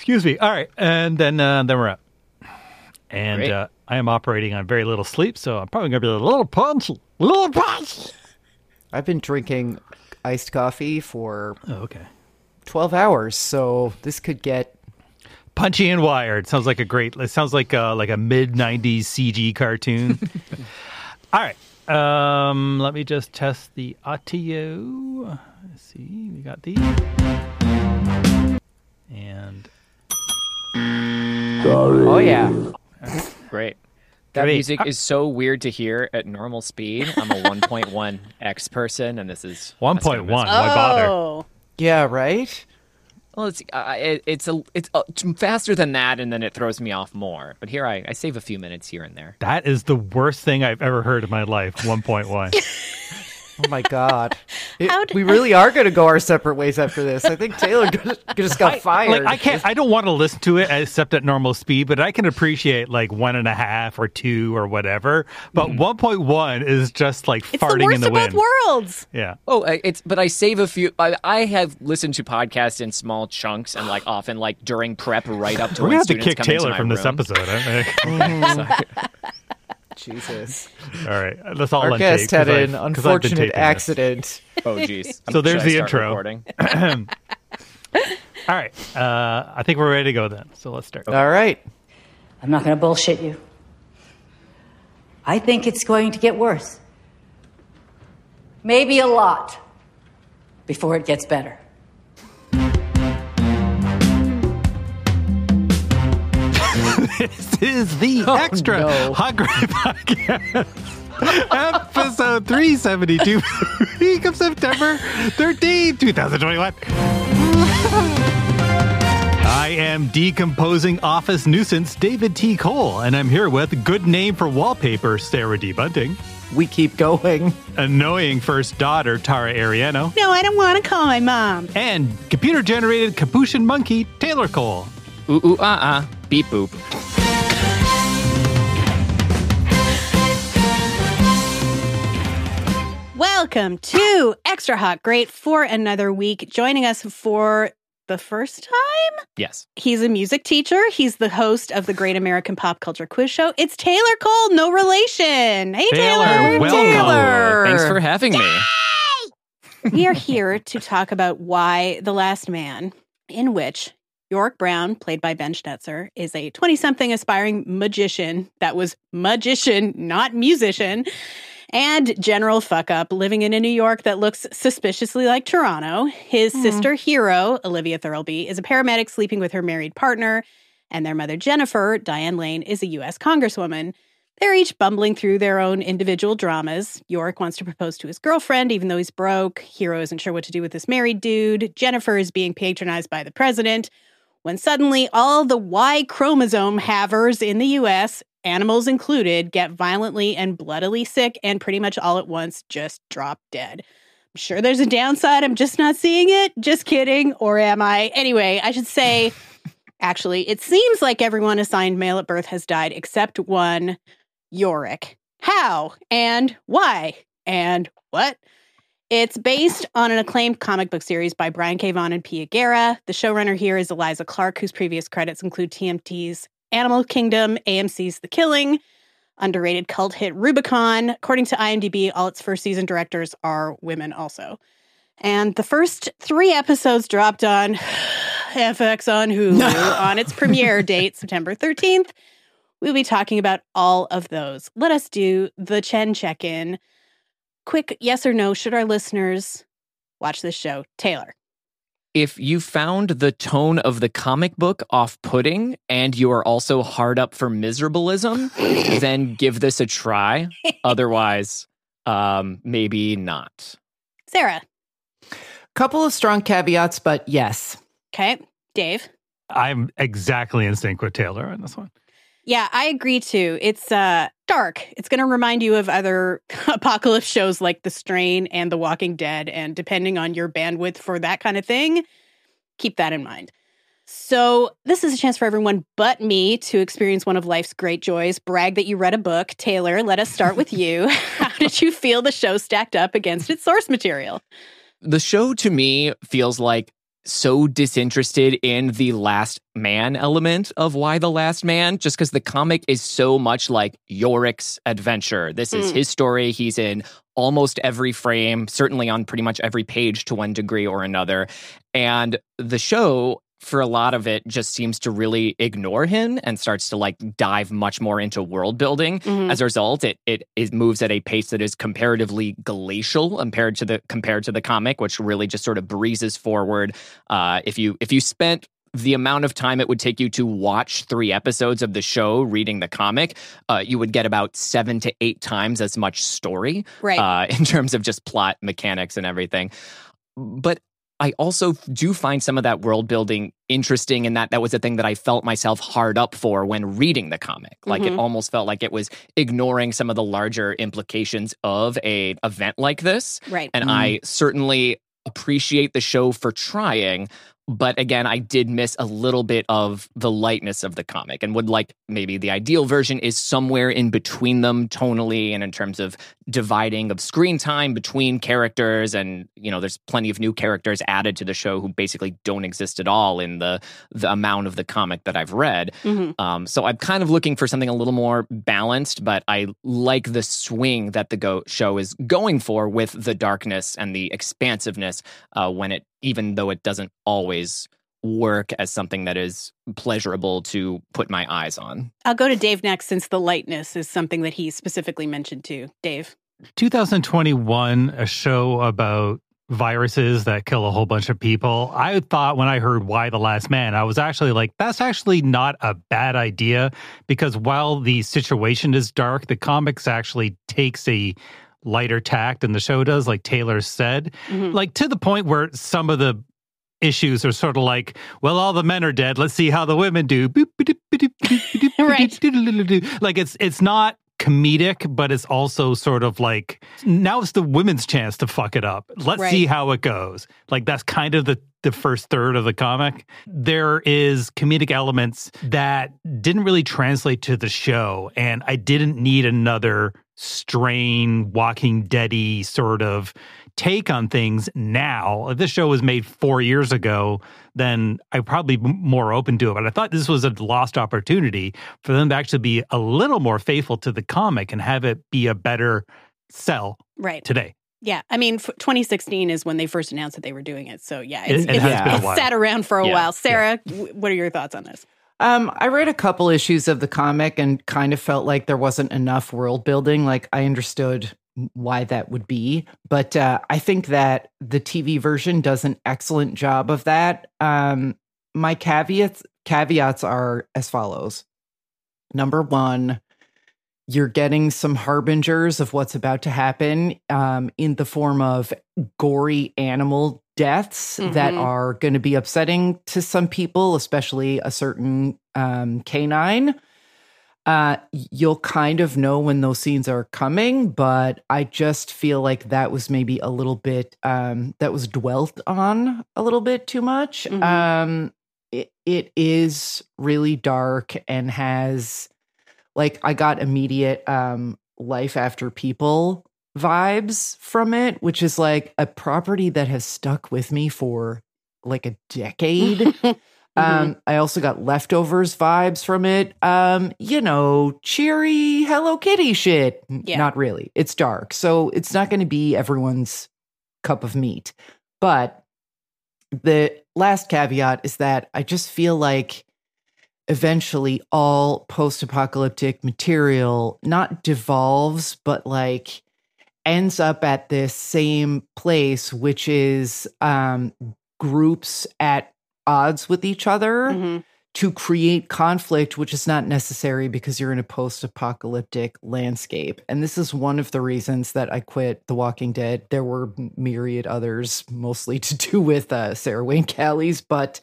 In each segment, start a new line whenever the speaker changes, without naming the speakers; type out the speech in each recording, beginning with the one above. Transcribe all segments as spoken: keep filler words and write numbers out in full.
Excuse me. All right, and then uh, then we're up. And uh, I am operating on very little sleep, so I'm probably going to be a little punchy. A little punchy.
I've been drinking iced coffee for
oh, okay.
twelve hours, so this could get...
Punchy and wired. Sounds like a great... It sounds like a, like a mid nineties C G cartoon. All right. Um, let me just test the audio. Let's see. We got these. And...
Sorry. Oh, yeah.
Great. That
Great.
music is so weird to hear at normal speed. I'm a one point one X person, and this is
one point one.
Why
bother?
Yeah, right?
Well, it's uh, it, it's a it's uh, faster than that, and then it throws me off more. But here I, I save a few minutes here and there.
That is the worst thing I've ever heard in my life. one point one.
Oh my God. It, we really are going to go our separate ways after this. I think Taylor just got
I,
fired.
Like, I can't, I don't want to listen to it except at normal speed, but I can appreciate like one and a half or two or whatever. But mm-hmm. one point one is just like
it's
farting
the worst
in the
of
wind.
Both worlds.
Yeah.
Oh, it's, but I save a few. I, I have listened to podcasts in small chunks and like often like during prep right up to
We're
when
going to have to
students
kick
come
Taylor
into
from
my
this
room.
episode. I think.
Jesus.
All right. Let's all
Our
untake,
guest had
I've,
an unfortunate accident.
Oh, jeez.
So there's
Should
the
I start
intro.
recording?
All right. Uh, I think we're ready to go then. So let's start.
All right.
I'm not going to bullshit you. I think it's going to get worse. Maybe a lot before it gets better.
This is the
oh,
Extra
no.
Hot Great Podcast. Episode three seventy-two, week of September thirteenth, twenty twenty-one. I am decomposing office nuisance David T. Cole, and I'm here with good name for wallpaper Sarah D. Bunting.
We keep going.
Annoying first daughter Tara Ariano.
No, I don't want to call my mom.
And computer-generated capuchin monkey Taylor Cole.
Ooh, ooh, uh, uh. Beep, boop.
Welcome to Extra Hot Great for another week. Joining us for the first time?
Yes.
He's a music teacher. He's the host of the Great American Pop Culture Quiz Show. It's Taylor Cole, no relation. Hey,
Taylor,
Taylor.
welcome.
Taylor.
Thanks for having me.
We are here to talk about Y: The Last Man, in which Yorick Brown, played by Ben Schnetzer, is a twenty-something aspiring magician that was magician, not musician, and general fuck-up living in a New York that looks suspiciously like Toronto. His mm. sister Hero, Olivia Thirlby, is a paramedic sleeping with her married partner, and their mother Jennifer, Diane Lane, is a U S congresswoman. They're each bumbling through their own individual dramas. Yorick wants to propose to his girlfriend, even though he's broke. Hero isn't sure what to do with this married dude. Jennifer is being patronized by the president, when suddenly all the Y chromosome havers in the U S, animals included, get violently and bloodily sick and pretty much all at once just drop dead. I'm sure there's a downside. I'm just not seeing it. Just kidding. Or am I? Anyway, I should say, actually, it seems like everyone assigned male at birth has died except one, Yorick. How? And why? And what? It's based on an acclaimed comic book series by Brian K. Vaughan and Pia Guerra. The showrunner here is Eliza Clark, whose previous credits include T M T's Animal Kingdom, A M C's The Killing, underrated cult hit Rubicon. According to IMDb, all its first season directors are women also. And the first three episodes dropped on F X on Hulu on its premiere date, September thirteenth. We'll be talking about all of those. Let us do the Chen check-in. Quick yes or no, should our listeners watch this show? Taylor.
If you found the tone of the comic book off-putting and you are also hard up for miserableism, then give this a try. Otherwise, um, maybe not.
Sarah.
Couple of strong caveats, but yes.
Okay. Dave.
I'm exactly in sync with Taylor on this one.
Yeah, I agree too. It's uh, dark. It's going to remind you of other apocalypse shows like The Strain and The Walking Dead. And depending on your bandwidth for that kind of thing, keep that in mind. So this is a chance for everyone but me to experience one of life's great joys. Brag that you read a book. Taylor, let us start with you. How did you feel the show stacked up against its source material?
The show, to me, feels like so disinterested in the last man element of Y the Last Man, just because the comic is so much like Yorick's adventure. This is mm. his story. He's in almost every frame, certainly on pretty much every page to one degree or another. And the show, for a lot of it, just seems to really ignore him and starts to like dive much more into world building. Mm-hmm. As a result, it, it it moves at a pace that is comparatively glacial compared to the compared to the comic, which really just sort of breezes forward. Uh, if you if you spent the amount of time it would take you to watch three episodes of the show reading the comic, uh, you would get about seven to eight times as much story,
right?
Uh, in terms of just plot mechanics and everything. But I also do find some of that world building interesting, in that that was a thing that I felt myself hard up for when reading the comic. Like mm-hmm. it almost felt like it was ignoring some of the larger implications of a event like this.
Right.
And
mm-hmm.
I certainly appreciate the show for trying. But again, I did miss a little bit of the lightness of the comic, and would like maybe the ideal version is somewhere in between them tonally and in terms of dividing of screen time between characters. And, you know, there's plenty of new characters added to the show who basically don't exist at all in the, the amount of the comic that I've read. Mm-hmm. Um, so I'm kind of looking for something a little more balanced, but I like the swing that the go- show is going for with the darkness and the expansiveness uh, when it, even though it doesn't always work as something that is pleasurable to put my eyes on.
I'll go to Dave next, since the lightness is something that he specifically mentioned too. Dave.
twenty twenty-one, a show about viruses that kill a whole bunch of people. I thought when I heard Y the Last Man, I was actually like, that's actually not a bad idea, because while the situation is dark, the comics actually takes a lighter tact than the show does, like Taylor said, mm-hmm. like to the point where some of the issues are sort of like, well, all the men are dead, let's see how the women do.
Right.
Like it's it's not comedic, but it's also sort of like, now it's the women's chance to fuck it up. Let's right. see how it goes. Like that's kind of the the first third of the comic. There is comedic elements that didn't really translate to the show, and I didn't need another strain, Walking Dead-y sort of take on things now. If this show was made four years ago, then I'd probably be more open to it. But I thought this was a lost opportunity for them to actually be a little more faithful to the comic and have it be a better sell
right.
today.
Yeah, I mean, twenty sixteen is when they first announced that they were doing it. So yeah, it's,
it, it
it's,
has been a
it's
while.
sat around for a
yeah.
while. Sarah, yeah. what are your thoughts on this?
Um, I read a couple issues of the comic and kind of felt like there wasn't enough world building. Like I understood why that would be, but uh, I think that the T V version does an excellent job of that. Um, my caveats caveats are as follows. Number one, you're getting some harbingers of what's about to happen um, in the form of gory animal deaths mm-hmm. that are going to be upsetting to some people, especially a certain um, canine. Uh, you'll kind of know when those scenes are coming, but I just feel like that was maybe a little bit, um, that was dwelt on a little bit too much. Mm-hmm. Um, it, it is really dark and has, like, I got immediate um, Life After People vibes from it, which is like a property that has stuck with me for like a decade. mm-hmm. um, I also got Leftovers vibes from it. Um, you know, cheery Hello Kitty shit. Yeah. Not really. It's dark, so it's not going to be everyone's cup of meat. But the last caveat is that I just feel like eventually all post-apocalyptic material not devolves, but like ends up at this same place, which is um, groups at odds with each other mm-hmm. to create conflict, which is not necessary because you're in a post-apocalyptic landscape. And this is one of the reasons that I quit The Walking Dead. There were myriad others, mostly to do with uh, Sarah Wayne Callies, but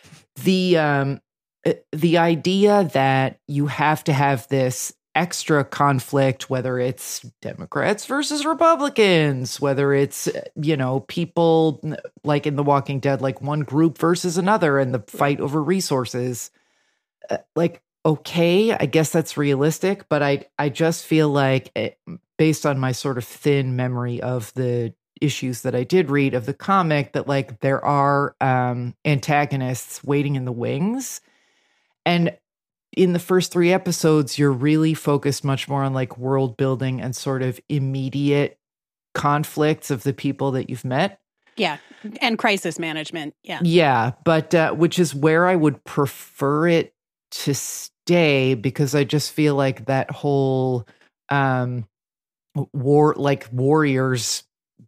the um, the idea that you have to have this extra conflict, whether it's Democrats versus Republicans, whether it's, you know, people like in The Walking Dead, like one group versus another and the fight over resources, uh, like, okay, I guess that's realistic, but I, I just feel like it, based on my sort of thin memory of the issues that I did read of the comic that like there are um, antagonists waiting in the wings. And in the first three episodes, you're really focused much more on like world building and sort of immediate conflicts of the people that you've met.
Yeah. And crisis management. Yeah.
Yeah. But uh, which is where I would prefer it to stay, because I just feel like that whole um, war, like warriors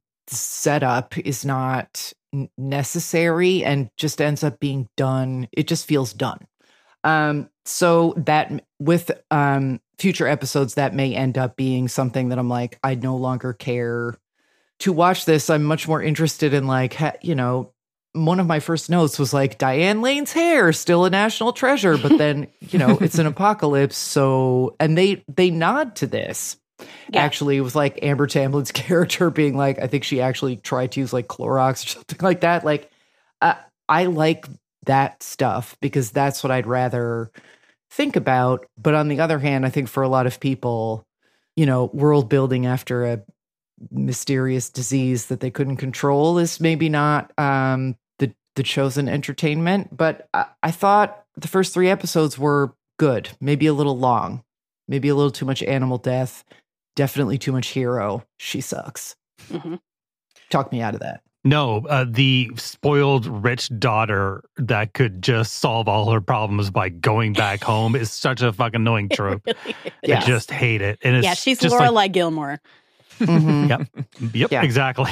setup is not necessary and just ends up being done. It just feels done. Um, so that with um, future episodes, that may end up being something that I'm like, I no longer care to watch this. I'm much more interested in like, ha- you know, one of my first notes was like, Diane Lane's hair, still a national treasure. But then, you know, it's an apocalypse. So, and they, they nod to this. Yeah. Actually, with like Amber Tamblin's character being like, I think she actually tried to use like Clorox or something like that. Like, uh, I like that stuff because that's what I'd rather think about. But on the other hand, I think for a lot of people, you know, world building after a mysterious disease that they couldn't control is maybe not um, the the chosen entertainment. But I, I thought the first three episodes were good, maybe a little long, maybe a little too much animal death. Definitely too much hero. She sucks. Mm-hmm. Talk me out of that.
No, uh, the spoiled rich daughter that could just solve all her problems by going back home is such a fucking annoying trope. Really I just hate it. And it's
yeah, she's
just
Lorelai
like,
Gilmore.
Mm-hmm. Yep, yep, yeah. Exactly.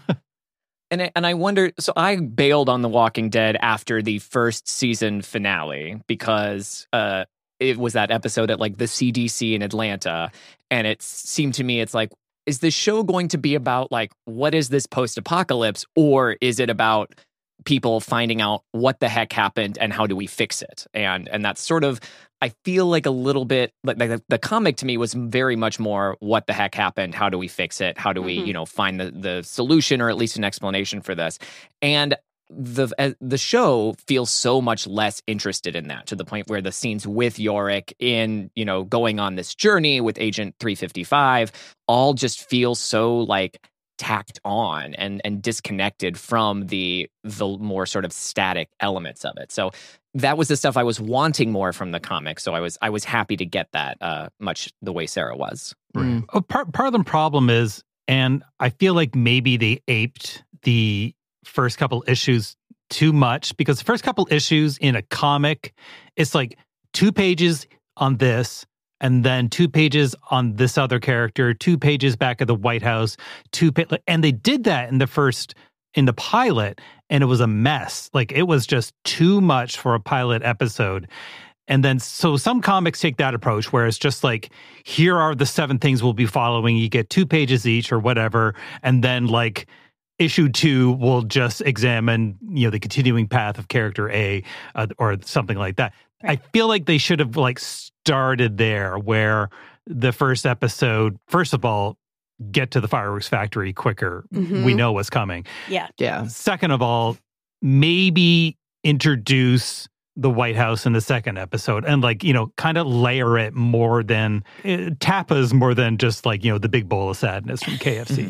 And and I wonder, so I bailed on The Walking Dead after the first season finale because uh, it was that episode at like the C D C in Atlanta. And it seemed to me, it's like, is this show going to be about like, what is this post-apocalypse? Or is it about people finding out what the heck happened and how do we fix it? And and that's sort of, I feel like a little bit, like the, the comic to me was very much more what the heck happened? How do we fix it? How do we, mm-hmm. you know, find the, the solution or at least an explanation for this? And the uh, the show feels so much less interested in that, to the point where the scenes with Yorick in, you know, going on this journey with Agent three fifty-five all just feel so like tacked on and and disconnected from the the more sort of static elements of it. So that was the stuff I was wanting more from the comic. So I was I was happy to get that uh, much the way Sarah was.
Right. Oh, part part of the problem is, and I feel like maybe they aped the first couple issues too much, because the first couple issues in a comic, it's like two pages on this, and then two pages on this other character, two pages back at the White House, two pa- and they did that in the first, in the pilot, and it was a mess. Like, it was just too much for a pilot episode. And then, so some comics take that approach where it's just like, here are the seven things we'll be following. You get two pages each or whatever, and then like, issue two will just examine, you know, the continuing path of character A uh, or something like that. Right. I feel like they should have like started there, where the first episode, first of all, get to the fireworks factory quicker. Mm-hmm. We know what's coming.
Yeah.
Yeah.
Second of all, maybe introduce the White House in the second episode and like, you know, kind of layer it more than uh, tapas more than just like, you know, the big bowl of sadness from K F C.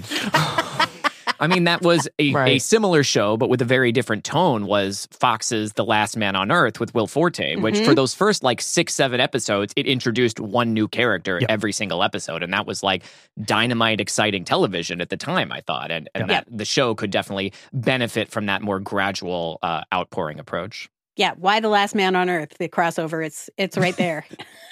I mean, that was a,
right.
a similar show, but with a very different tone, was Fox's The Last Man on Earth with Will Forte, mm-hmm. which for those first like six, seven episodes, it introduced one new character yep. every single episode. And that was like dynamite, exciting television at the time, I thought. And, and yep. that the show could definitely benefit from that more gradual uh, outpouring approach.
Yeah. Why The Last Man on Earth? The crossover, it's it's right there.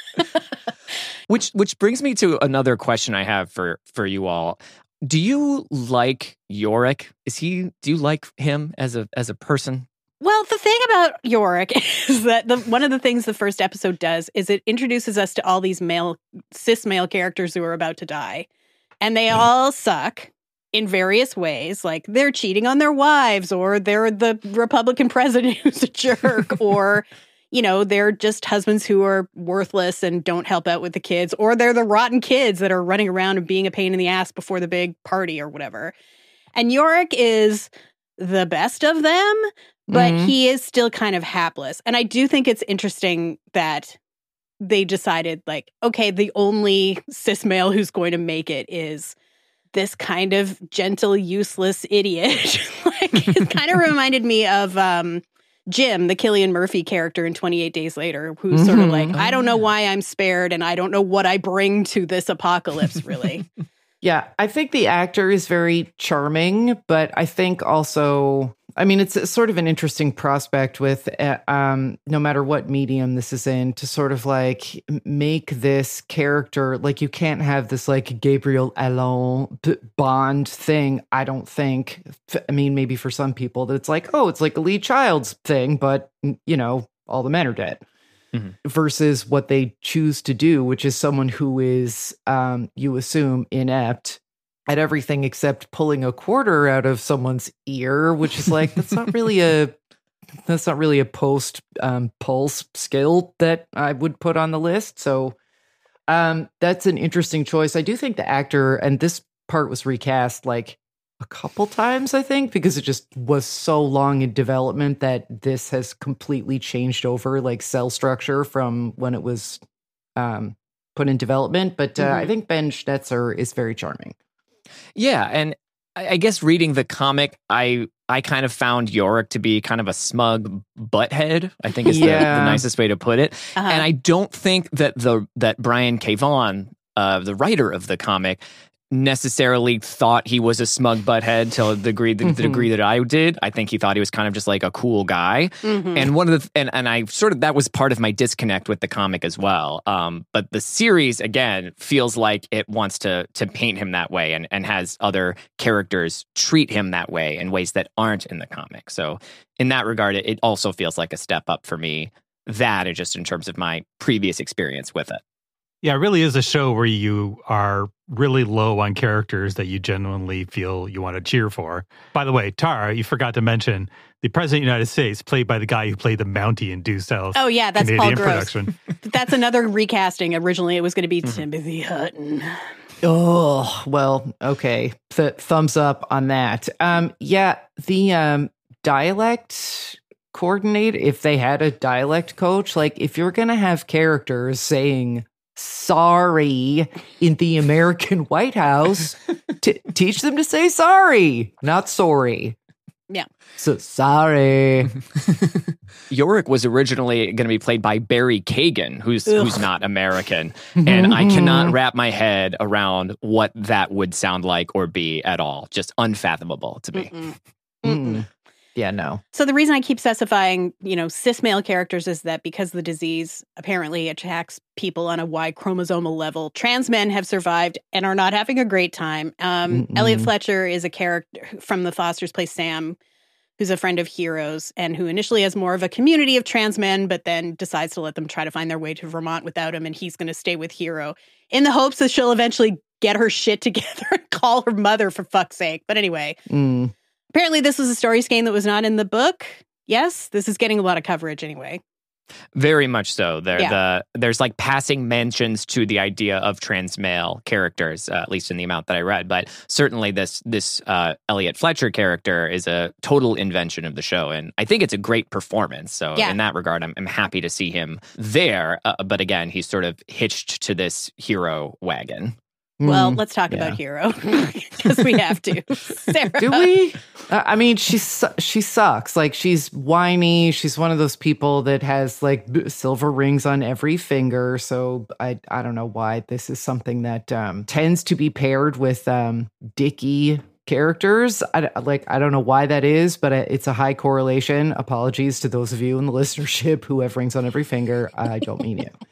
which which brings me to another question I have for for you all. Do you like Yorick? Is he? Do you like him as a as a person?
Well, the thing about Yorick is that the, one of the things the first episode does is it introduces us to all these male, cis male characters who are about to die, and they all suck in various ways. Like, they're cheating on their wives, or they're the Republican president who's a jerk, or, you know, they're just husbands who are worthless and don't help out with the kids, or they're the rotten kids that are running around and being a pain in the ass before the big party or whatever. And Yorick is the best of them, but mm-hmm. he is still kind of hapless. And I do think it's interesting that they decided, like, okay, the only cis male who's going to make it is this kind of gentle, useless idiot. Like, it kind of reminded me of um, Jim, the Cillian Murphy character in twenty-eight Days Later, who's mm-hmm. sort of like, I don't know why I'm spared and I don't know what I bring to this apocalypse, really.
Yeah, I think the actor is very charming, but I think also, I mean, it's a, sort of an interesting prospect with, uh, um, no matter what medium this is in, to sort of like make this character, like you can't have this like Gabriel Allon b- Bond thing, I don't think. I mean, maybe for some people that it's like, oh, it's like a Lee Child's thing, but, you know, all the men are dead. Mm-hmm. Versus what they choose to do, which is someone who is, um, you assume, inept at everything except pulling a quarter out of someone's ear, which is like, that's not really a, that's not really a post um, pulse skill that I would put on the list. So um, that's an interesting choice. I do think the actor, and this part was recast like a couple times, I think, because it just was so long in development that this has completely changed over like cell structure from when it was um, put in development. But uh, mm-hmm. I think Ben Schnetzer is very charming.
Yeah, and I guess reading the comic, I I kind of found Yorick to be kind of a smug butthead, I think is yeah. the, the nicest way to put it. Uh-huh. And I don't think that the that Brian K. Vaughan, uh, the writer of the comic, necessarily thought he was a smug butthead to the degree, the, mm-hmm. the degree that I did. I think he thought he was kind of just like a cool guy. Mm-hmm. And one of the and, and I sort of that was part of my disconnect with the comic as well. Um, but the series again feels like it wants to to paint him that way and, and has other characters treat him that way in ways that aren't in the comic. So in that regard, it, it also feels like a step up for me. That is just in terms of my previous experience with it.
Yeah, it really is a show where you are really low on characters that you genuinely feel you want to cheer for. By the way, Tara, you forgot to mention the President of the United States, played by the guy who played the Mountie in Due South.
Oh, yeah, that's
Canadian
Paul Gross.
Production.
That's another recasting. Originally, it was going to be mm-hmm. Timothy Hutton.
Oh, well, okay. Th- thumbs up on that. Um, yeah, the um, dialect coordinate, if they had a dialect coach, like if you're going to have characters saying sorry in the American White House, t- teach them to say sorry, not sorry.
Yeah.
So sorry.
Yorick was originally going to be played by Barry Kagan, who's Ugh. who's not American. And I cannot wrap my head around what that would sound like or be at all. Just unfathomable to me.
Mm-mm. Mm-mm.
Yeah, no.
So the reason I keep specifying, you know, cis male characters is that because the disease apparently attacks people on a Y chromosomal level, trans men have survived and are not having a great time. Um, Elliot Fletcher is a character from the Fosters, plays Sam, who's a friend of Hero's and who initially has more of a community of trans men, but then decides to let them try to find their way to Vermont without him, and he's going to stay with Hero in the hopes that she'll eventually get her shit together and call her mother, for fuck's sake. But anyway...
Mm.
Apparently, this was a story skein that was not in the book. Yes, this is getting a lot of coverage anyway.
Very much so. There,
yeah.
the there's like passing mentions to the idea of trans male characters, uh, at least in the amount that I read. But certainly, this this uh, Elliot Fletcher character is a total invention of the show, and I think it's a great performance. So
yeah.
in that regard, I'm, I'm happy to see him there. Uh, but again, he's sort of hitched to this Hero wagon.
Well, let's talk yeah. about Hero, because we have to. Sarah.
Do we? Uh, I mean, she su- she sucks. Like, she's whiny. She's one of those people that has like b- silver rings on every finger. So I I don't know why this is something that um, tends to be paired with um, dicky characters. I, like, I don't know why that is, but it's a high correlation. Apologies to those of you in the listenership who have rings on every finger. I don't mean it.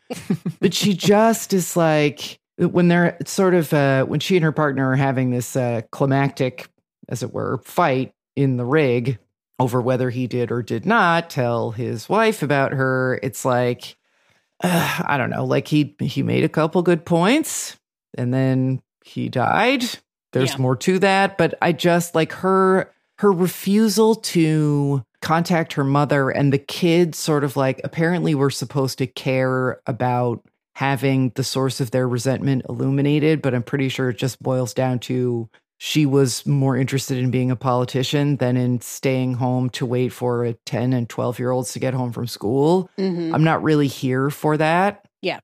But she just is like... When they're sort of, uh, when she and her partner are having this uh, climactic, as it were, fight in the rig over whether he did or did not tell his wife about her, it's like, uh, I don't know, like he he made a couple good points and then he died. There's yeah. more to that, but I just like her her refusal to contact her mother, and the kids sort of like apparently were supposed to care about having the source of their resentment illuminated, but I'm pretty sure it just boils down to she was more interested in being a politician than in staying home to wait for a ten and twelve year olds to get home from school.
Mm-hmm.
I'm not really here for that.
Yeah.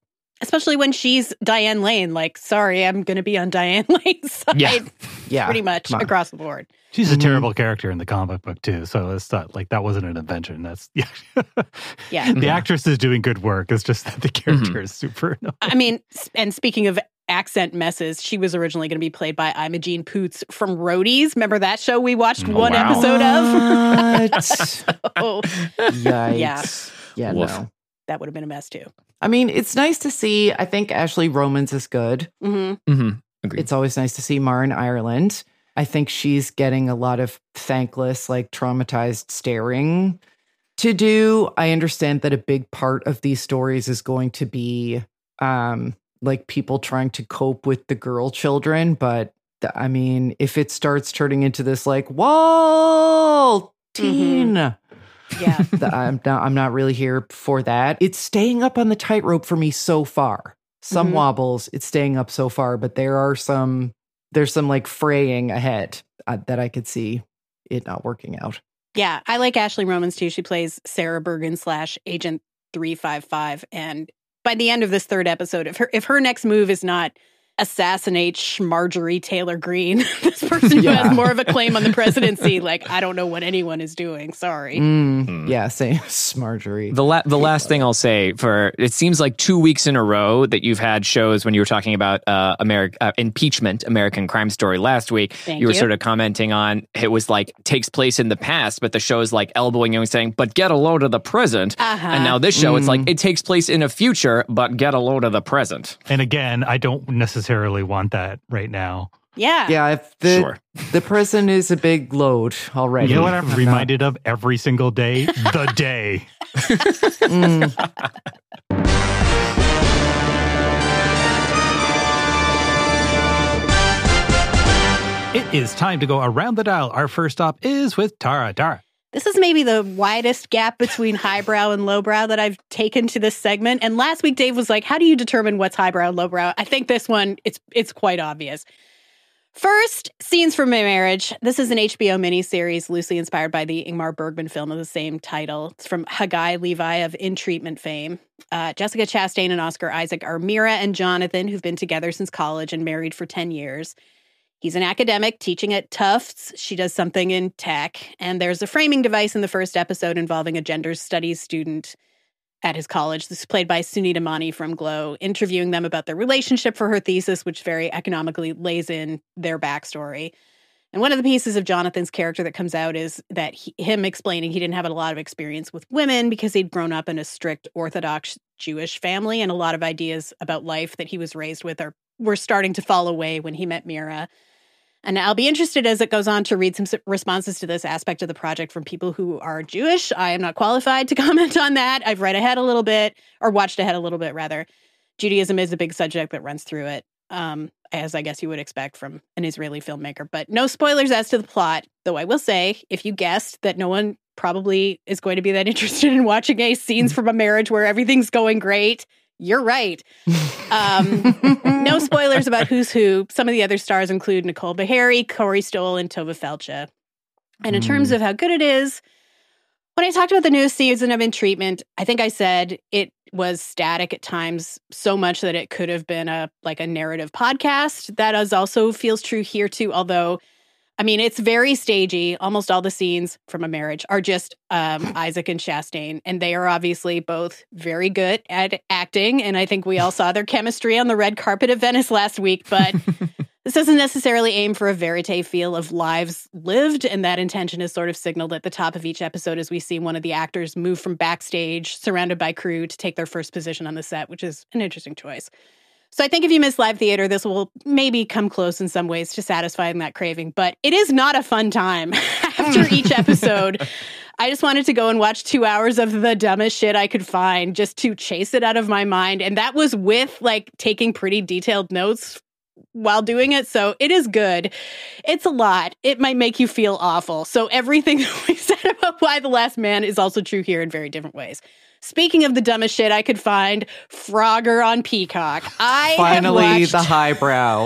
especially when she's Diane Lane. Like, sorry, I'm going to be on Diane Lane's side.
Yeah.
Yeah,
pretty much
come on.
across the board.
She's a
Mhm.
terrible character in the comic book too, so it's not like that wasn't an invention. That's yeah.
Yeah.
The actress is doing good work. It's just that the character
Mhm.
is super annoying.
I mean, s- and speaking of accent messes, she was originally going to be played by Imogene Poots from Roadies. Remember that show we watched
Oh,
one
wow.
episode of?
What?
Oh,
Yikes.
Yeah.
Yeah,
Woof.
no.
that would have been a mess too.
I mean, it's nice to see. I think Ashley Romans is good.
hmm
Mm-hmm. Agreed.
It's always nice to see Mar in Ireland. I think she's getting a lot of thankless, like traumatized staring to do. I understand that a big part of these stories is going to be um, like people trying to cope with the girl children. But th- I mean, if it starts turning into this like, whoa, teen.
Yeah.
th- I'm not I'm not really here for that. It's staying up on the tightrope for me so far. Some
Mhm.
wobbles, it's staying up so far, but there are some there's some like fraying ahead uh, that I could see it not working out.
Yeah, I like Ashley Romans too. She plays Sarah Bergen slash Agent three five five. And by the end of this third episode, if her if her next move is not assassinate Marjorie Taylor Greene, this person who
Yeah.
has more of a claim on the presidency, like, I don't know what anyone is doing. Sorry.
Mm,
Hmm.
Yeah, same Marjorie.
The la- the last thing I'll say for it seems like two weeks in a row that you've had shows when you were talking about uh, Ameri- uh, impeachment, American Crime Story last week.
Thank
you were
you.
sort of commenting on it was like takes place in the past, but the show is like elbowing you and saying, "But get a load of the present."
Uh-huh.
And now this show, it's like
Mm.
it takes place in a future, but get a load of the present.
And again, I don't necessarily want that right now.
Yeah.
Yeah, if the
Sure.
the prison is a big load already.
You know what I'm
not-
reminded of every single day? The day.
Mm.
It is time to go around the dial. Our first stop is with Tara. Tara.
This is maybe the widest gap between highbrow and lowbrow that I've taken to this segment. And last week, Dave was like, how do you determine what's highbrow and lowbrow? I think this one, it's it's quite obvious. First, Scenes from My Marriage. This is an H B O miniseries loosely inspired by the Ingmar Bergman film of the same title. It's from Haggai Levi of In Treatment fame. Uh, Jessica Chastain and Oscar Isaac are Mira and Jonathan, who've been together since college and married for ten years. He's an academic teaching at Tufts. She does something in tech. And there's a framing device in the first episode involving a gender studies student at his college. This is played by Sunita Mani from Glow, interviewing them about their relationship for her thesis, which very economically lays in their backstory. And one of the pieces of Jonathan's character that comes out is that he, him explaining he didn't have a lot of experience with women because he'd grown up in a strict Orthodox Jewish family, and a lot of ideas about life that he was raised with are were starting to fall away when he met Mira. And I'll be interested as it goes on to read some s- responses to this aspect of the project from people who are Jewish. I am not qualified to comment on that. I've read ahead a little bit, or watched ahead a little bit, rather. Judaism is a big subject that runs through it, um, as I guess you would expect from an Israeli filmmaker. But no spoilers as to the plot, though I will say, if you guessed that no one probably is going to be that interested in watching a scenes from a marriage where everything's going great, you're right. Um, no spoilers about who's who. Some of the other stars include Nicole Beharie, Corey Stoll, and Tova Felcha. And in
Mm.
terms of how good it is, when I talked about the newest season of In Treatment, I think I said it was static at times, so much that it could have been a like a narrative podcast. That is also feels true here too, although I mean, it's very stagey. Almost all the scenes from a marriage are just um, Isaac and Chastain, and they are obviously both very good at acting. And I think we all saw their chemistry on the red carpet of Venice last week. But this doesn't necessarily aim for a verite feel of lives lived, and that intention is sort of signaled at the top of each episode as we see one of the actors move from backstage, surrounded by crew, to take their first position on the set, which is an interesting choice. So I think if you miss live theater, this will maybe come close in some ways to satisfying that craving. But it is not a fun time. After each episode, I just wanted to go and watch two hours of the dumbest shit I could find just to chase it out of my mind. And that was with like taking pretty detailed notes while doing it. So it is good. It's a lot. It might make you feel awful. So everything that we said about Y: The Last Man is also true here in very different ways. Speaking of the dumbest shit I could find, Frogger on Peacock. I
Finally,
have watched...
the highbrow.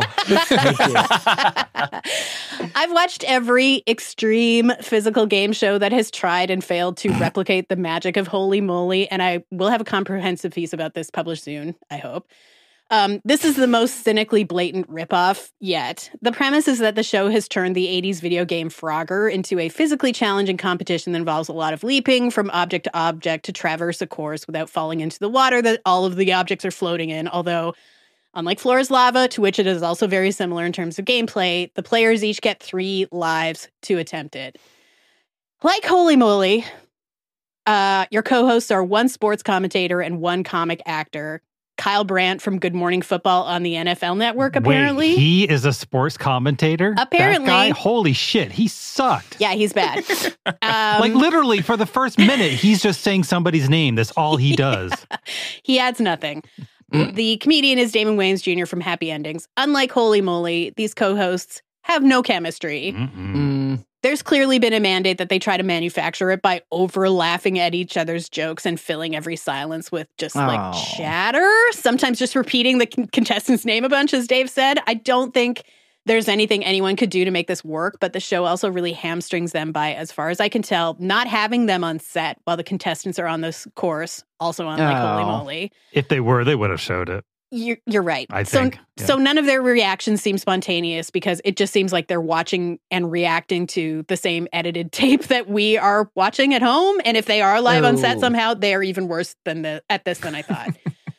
I've watched every extreme physical game show that has tried and failed to replicate the magic of Holy Moly, and I will have a comprehensive piece about this published soon, I hope. Um, this is the most cynically blatant ripoff yet. The premise is that the show has turned the eighties video game Frogger into a physically challenging competition that involves a lot of leaping from object to object to traverse a course without falling into the water that all of the objects are floating in, although unlike Floor is Lava, to which it is also very similar in terms of gameplay, the players each get three lives to attempt it. Like Holy Moly, uh, your co-hosts are one sports commentator and one comic actor. Kyle Brandt from Good Morning Football on the N F L Network, apparently.
Wait, he is a sports commentator?
Apparently.
That guy? Holy shit, he sucked.
Yeah, he's bad. um,
like, literally, for the first minute, he's just saying somebody's name. That's all he does.
He adds nothing. The comedian is Damon Wayans Junior from Happy Endings. Unlike Holy Moly, these co-hosts have no chemistry.
Mm.
There's clearly been a mandate that they try to manufacture it by over-laughing at each other's jokes and filling every silence with just, like,
Oh.
chatter. Sometimes just repeating the con- contestant's name a bunch, as Dave said. I don't think there's anything anyone could do to make this work, but the show also really hamstrings them by, as far as I can tell, not having them on set while the contestants are on this course, also on, like, Holy
Oh.
Moly.
If they were, they would have showed it.
You're, you're right.
I
so,
think, yeah.
so none of their reactions seem spontaneous because it just seems like they're watching and reacting to the same edited tape that we are watching at home. And if they are live on set
Oh.
somehow, they are even worse than the at this than I thought.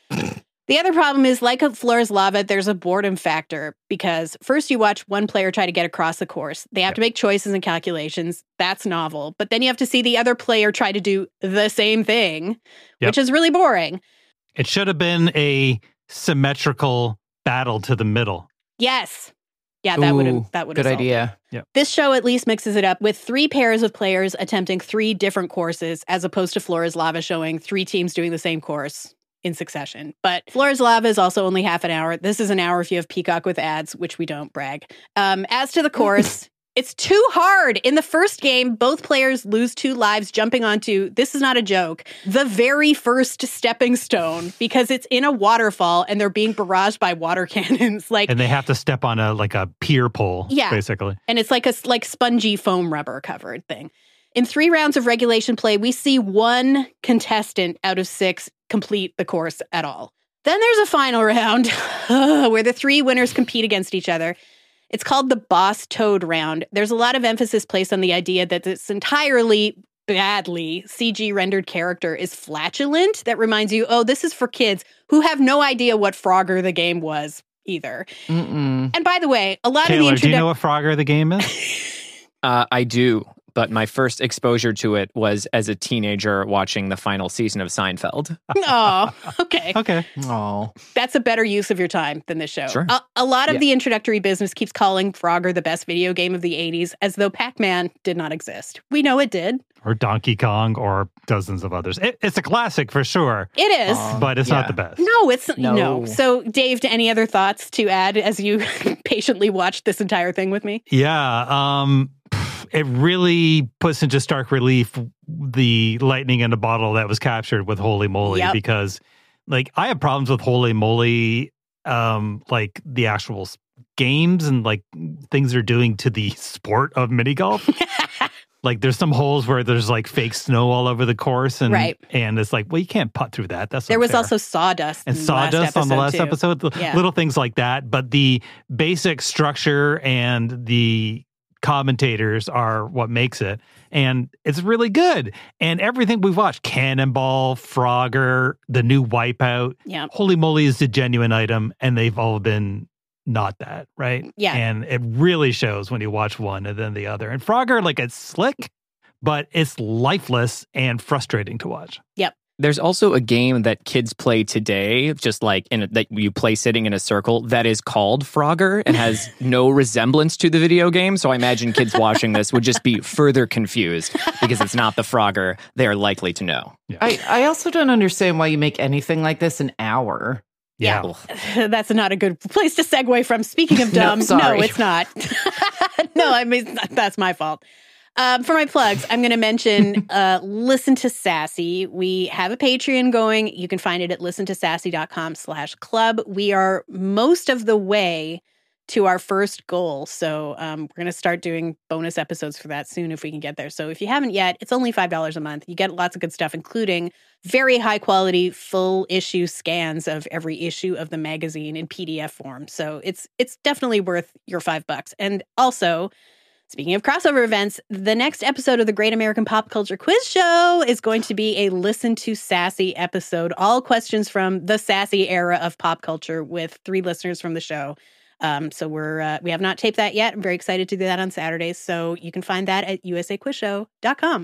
The other problem is, like a Floor is Lava, there's a boredom factor because first you watch one player try to get across the course. They have
Yep.
to make choices and calculations. That's novel. But then you have to see the other player try to do the same thing,
Yep.
which is really boring.
It should have been a symmetrical battle to the middle.
Yes. Yeah, that would
Ooh,
have that would have
good
solved it.
idea.
This show at least mixes it up with three pairs of players attempting three different courses, as opposed to Floor is Lava showing three teams doing the same course in succession. But Floor is Lava is also only half an hour. This is an hour if you have Peacock with ads, which we don't brag. Um, as to the course, it's too hard. In the first game, both players lose two lives jumping onto, this is not a joke, the very first stepping stone because it's in a waterfall and they're being barraged by water cannons. Like,
And they have to step on a like a pier pole,
Yeah.
basically.
and it's like a like spongy foam rubber covered thing. In three rounds of regulation play, we see one contestant out of six complete the course at all. Then there's a final round where the three winners compete against each other. It's called the Boss Toad round. There's a lot of emphasis placed on the idea that this entirely badly C G rendered character is flatulent. That reminds you, oh, this is for kids who have no idea what Frogger the game was either.
Mm-mm.
And by the way, a lot
Taylor,
of the
do you
introduction...
know what Frogger the game is?
Uh, I do, but my first exposure to it was as a teenager watching the final season of Seinfeld.
Oh, okay.
Okay.
Oh.
That's a better use of your time than this show.
Sure.
A, a lot of
Yeah.
the introductory business keeps calling Frogger the best video game of the eighties, as though Pac-Man did not exist. We know it did.
Or Donkey Kong or dozens of others. It, it's a classic for sure,
It is.
Aw.
but it's
yeah.
not the best.
No, it's no.
No.
So, Dave, any other thoughts to add as you patiently watched this entire thing with me?
Yeah. Um, it really puts into stark relief the lightning in a bottle that was captured with Holy Moly
Yep.
because, like, I have problems with Holy Moly, um, like the actual s- games and like things they're doing to the sport of mini golf. Like, there's some holes where there's like fake snow all over the course, and
Right.
and it's like, well, you can't putt through that. That's
There was
unfair.
also sawdust.
and
in the last
sawdust on the last
too.
episode, l-
Yeah.
little things like that. But the basic structure and the commentators are what makes it, and it's really good. And everything we've watched, Cannonball, Frogger, the new Wipeout,
Yeah.
Holy Moly is the genuine item, and they've all been not that, right?
Yeah.
And it really shows when you watch one and then the other. And Frogger, like, it's slick, but it's lifeless and frustrating to watch.
There's also a game that kids play today, just like in a, that you play sitting in a circle, that is called Frogger and has no resemblance to the video game. So I imagine kids watching this would just be further confused because it's not the Frogger they are likely to know.
I, I also don't understand why you make anything like this an hour.
Yeah.
Yeah. That's not a good place to segue from. Speaking of dumb,
No,
no,
sorry.
it's not. No, I mean, that's my fault. Um, for my plugs, I'm going to mention uh, Listen to Sassy. We have a Patreon going. You can find it at listen to sassy dot com slash club. We are most of the way to our first goal. So um, we're going to start doing bonus episodes for that soon if we can get there. So if you haven't yet, it's only five dollars a month. You get lots of good stuff, including very high quality full issue scans of every issue of the magazine in P D F form. So it's it's definitely worth your five bucks. And also, speaking of crossover events, the next episode of the Great American Pop Culture Quiz Show is going to be a Listen to Sassy episode. All questions from the sassy era of pop culture with three listeners from the show. Um, so we're uh, we have not taped that yet. I'm very excited to do that on Saturdays. So you can find that at u s a quiz show dot com.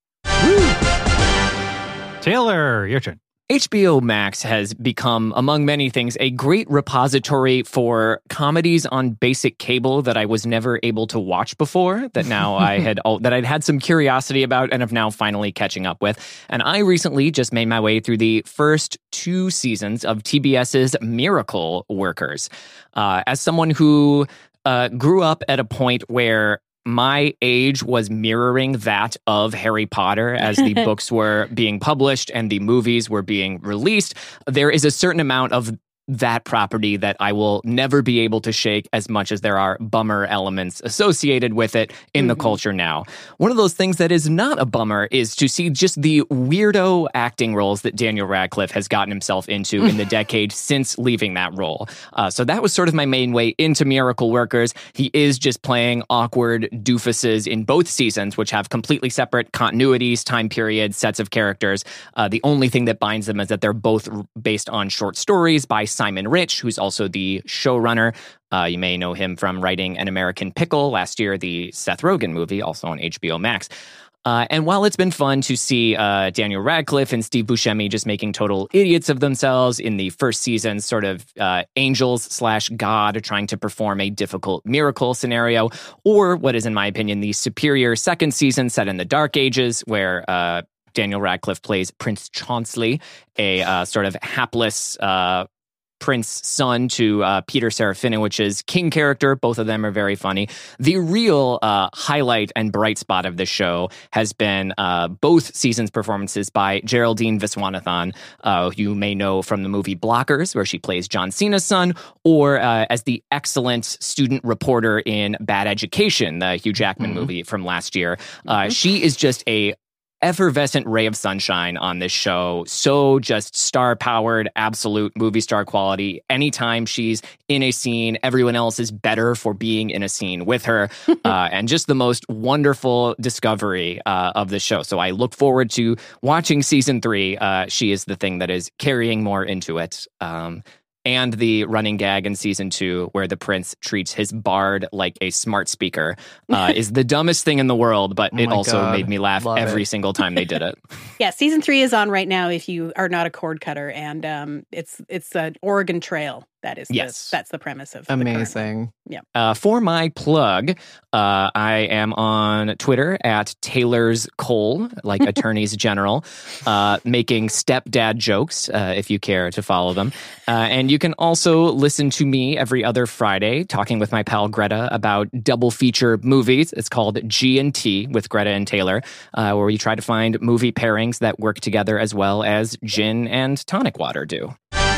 Taylor, your turn.
H B O Max has become, among many things, a great repository for comedies on basic cable that I was never able to watch before, that now I had that I'd had some curiosity about and have now finally catching up with. And I recently just made my way through the first two seasons of TBS's Miracle Workers. Uh, as someone who uh, grew up at a point where my age was mirroring that of Harry Potter as the books were being published and the movies were being released, there is a certain amount of that property that I will never be able to shake, as much as there are bummer elements associated with it in mm-hmm. the culture now. One of those things that is not a bummer is to see just the weirdo acting roles that Daniel Radcliffe has gotten himself into in the decade since leaving that role. Uh, so that was sort of my main way into Miracle Workers. He is just playing awkward doofuses in both seasons, which have completely separate continuities, time periods, sets of characters. Uh, the only thing that binds them is that they're both based on short stories by Simon Rich, who's also the showrunner. Uh, you may know him from writing An American Pickle last year, the Seth Rogen movie, also on H B O Max. Uh, and while it's been fun to see uh, Daniel Radcliffe and Steve Buscemi just making total idiots of themselves in the first season, sort of uh, angels slash God trying to perform a difficult miracle scenario, or what is, in my opinion, the superior second season set in the Dark Ages, where uh, Daniel Radcliffe plays Prince Chauncey, a uh, sort of hapless uh Prince son to uh, Peter Serafinowicz's King character. Both of them are very funny. The real uh, highlight and bright spot of the show has been uh, both seasons' performances by Geraldine Viswanathan, uh, who you may know from the movie Blockers, where she plays John Cena's son, or uh, as the excellent student reporter in Bad Education, the Hugh Jackman mm-hmm. movie from last year. Uh, mm-hmm. She is just a effervescent ray of sunshine on this show. So just star-powered, absolute movie star quality. Anytime she's in a scene, everyone else is better for being in a scene with her. uh, and just the most wonderful discovery uh, of the show. So I look forward to watching season three. Uh, she is the thing that is carrying more into it. Um, and the running gag in season two, where the prince treats his bard like a smart speaker, uh, is the dumbest thing in the world, but
oh
it also
God.
made me laugh
Love
every
it.
single time they did it.
Yeah, season three is on right now if you are not a cord cutter, and um, it's it's an Oregon Trail. That is,
yes.
the, that's the premise of
amazing.
The yeah.
Uh, for my plug, uh, I am on Twitter at Taylor's Cole, like attorneys general, uh, making stepdad jokes, uh, if you care to follow them. Uh, and you can also listen to me every other Friday talking with my pal Greta about double feature movies. It's called G and T with Greta and Taylor, uh, where we try to find movie pairings that work together as well as gin and tonic water do.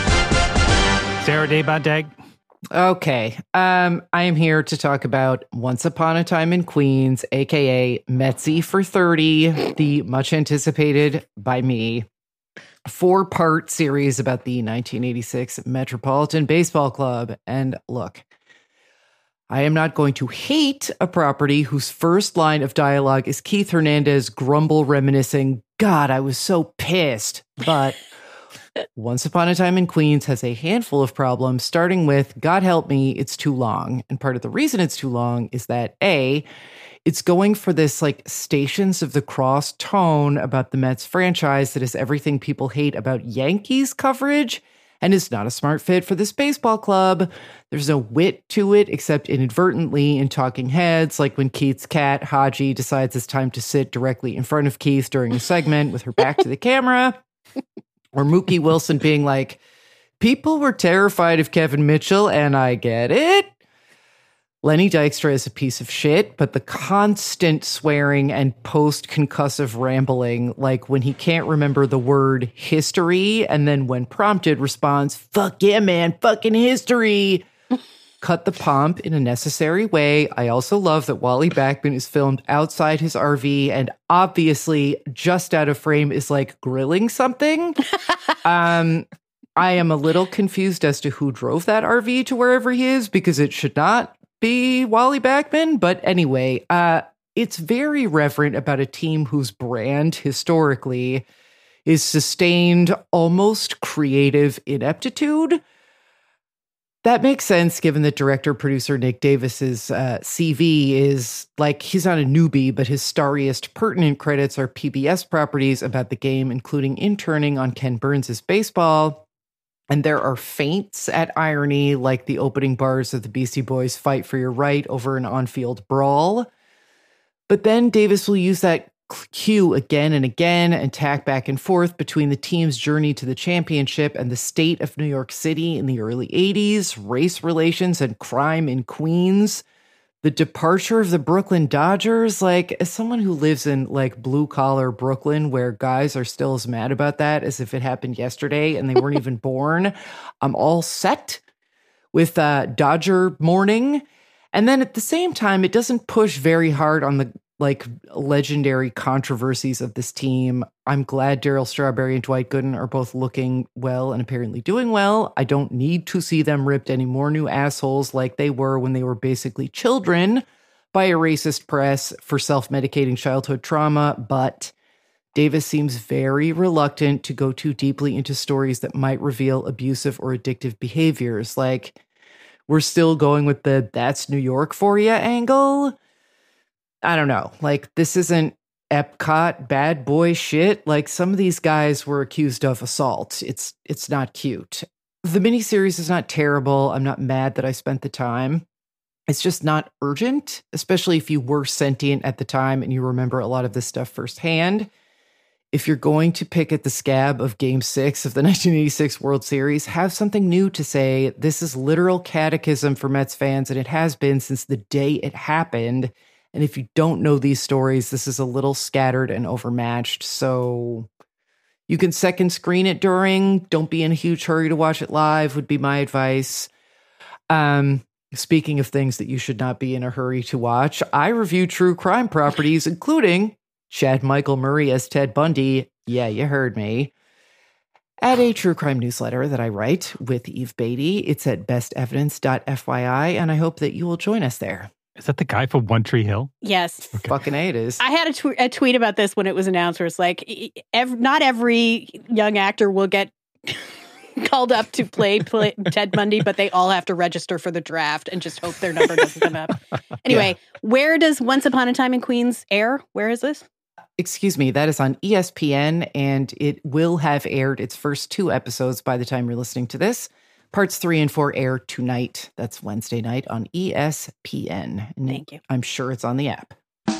Sarah Day Bontag.
Okay. Um, I am here to talk about Once Upon a Time in Queens, aka Metzi for thirty, the much anticipated by me four-part series about the nineteen eighty-six Metropolitan Baseball Club. And look, I am not going to hate a property whose first line of dialogue is Keith Hernandez grumble reminiscing, God, I was so pissed. But Once Upon a Time in Queens has a handful of problems, starting with, God help me, it's too long. And part of the reason it's too long is that, A, it's going for this like Stations of the Cross tone about the Mets franchise that is everything people hate about Yankees coverage and is not a smart fit for this baseball club. There's no wit to it except inadvertently in talking heads, like when Keith's cat, Haji, decides it's time to sit directly in front of Keith during a segment with her back to the camera. Or Mookie Wilson being like, People were terrified of Kevin Mitchell, and I get it. Lenny Dykstra is a piece of shit, but the constant swearing and post-concussive rambling, like when he can't remember the word history, and then when prompted responds, fuck yeah, man, fucking history, cut the pomp in a necessary way. I also love that Wally Backman is filmed outside his R V and obviously just out of frame is like grilling something. um, I am a little confused as to who drove that R V to wherever he is because it should not be Wally Backman. But anyway, uh, it's very reverent about a team whose brand historically is sustained almost creative ineptitude. That makes sense given that director-producer Nick Davis's uh, C V is like, he's not a newbie, but his starriest pertinent credits are P B S properties about the game, including interning on Ken Burns' baseball. And there are feints at irony, like the opening bars of the Beastie Boys' Fight for Your Right over an on-field brawl. But then Davis will use that cue again and again and tack back and forth between the team's journey to the championship and the state of New York City in the early eighties, race relations and crime in Queens, the departure of the Brooklyn Dodgers. Like, as someone who lives in like blue collar Brooklyn where guys are still as mad about that as if it happened yesterday and they weren't even born, I'm all set with uh, Dodger mourning. And then at the same time, it doesn't push very hard on the like legendary controversies of this team. I'm glad Darryl Strawberry and Dwight Gooden are both looking well and apparently doing well. I don't need to see them ripped any more new assholes like they were when they were basically children by a racist press for self-medicating childhood trauma, but Davis seems very reluctant to go too deeply into stories that might reveal abusive or addictive behaviors. Like, we're still going with the that's New York for ya angle. I don't know. Like, this isn't Epcot bad boy shit. Like, some of these guys were accused of assault. It's it's not cute. The miniseries is not terrible. I'm not mad that I spent the time. It's just not urgent, especially if you were sentient at the time and you remember a lot of this stuff firsthand. If you're going to pick at the scab of Game six of the nineteen eighty-six World Series, have something new to say. This is literal catechism for Mets fans, and it has been since the day it happened. And if you don't know these stories, this is a little scattered and overmatched. So you can second screen it during. Don't be in a huge hurry to watch it live would be my advice. Um, speaking of things that you should not be in a hurry to watch, I review true crime properties, including Chad Michael Murray as Ted Bundy. Yeah, you heard me. At a true crime newsletter that I write with Eve Beatty. It's at best evidence dot f y i, and I hope that you will join us there.
Is that the guy from One Tree Hill?
Yes.
Okay. Fucking A, it is.
I had a, tw- a tweet about this when it was announced where it's like, ev- not every young actor will get called up to play, play Ted Bundy, but they all have to register for the draft and just hope their number doesn't come up. Anyway, yeah. Where does Once Upon a Time in Queens air? Where is this?
Excuse me, that is on E S P N, and it will have aired its first two episodes by the time you're listening to this. Parts three and four air tonight. That's Wednesday night on E S P N. And
Thank you.
I'm sure it's on the app.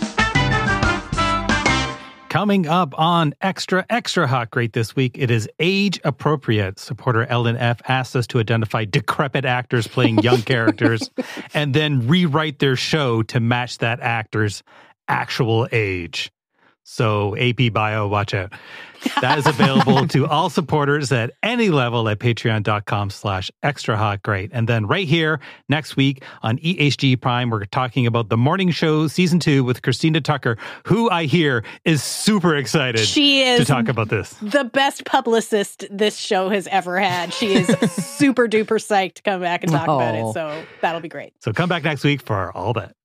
Coming up on Extra Extra Hot Great this week, it is age appropriate. Supporter Ellen F. asked us to identify decrepit actors playing young characters and then rewrite their show to match that actor's actual age. So A P Bio, watch out. That is available to all supporters at any level at patreon.com slash extra hot great. And then right here next week on E H G Prime, we're talking about The Morning Show season two with Christina Tucker, who I hear is super excited
she is
to talk about this.
The best publicist this show has ever had. She is super duper psyched to come back and talk oh. about it. So that'll be great.
So come back next week for all that.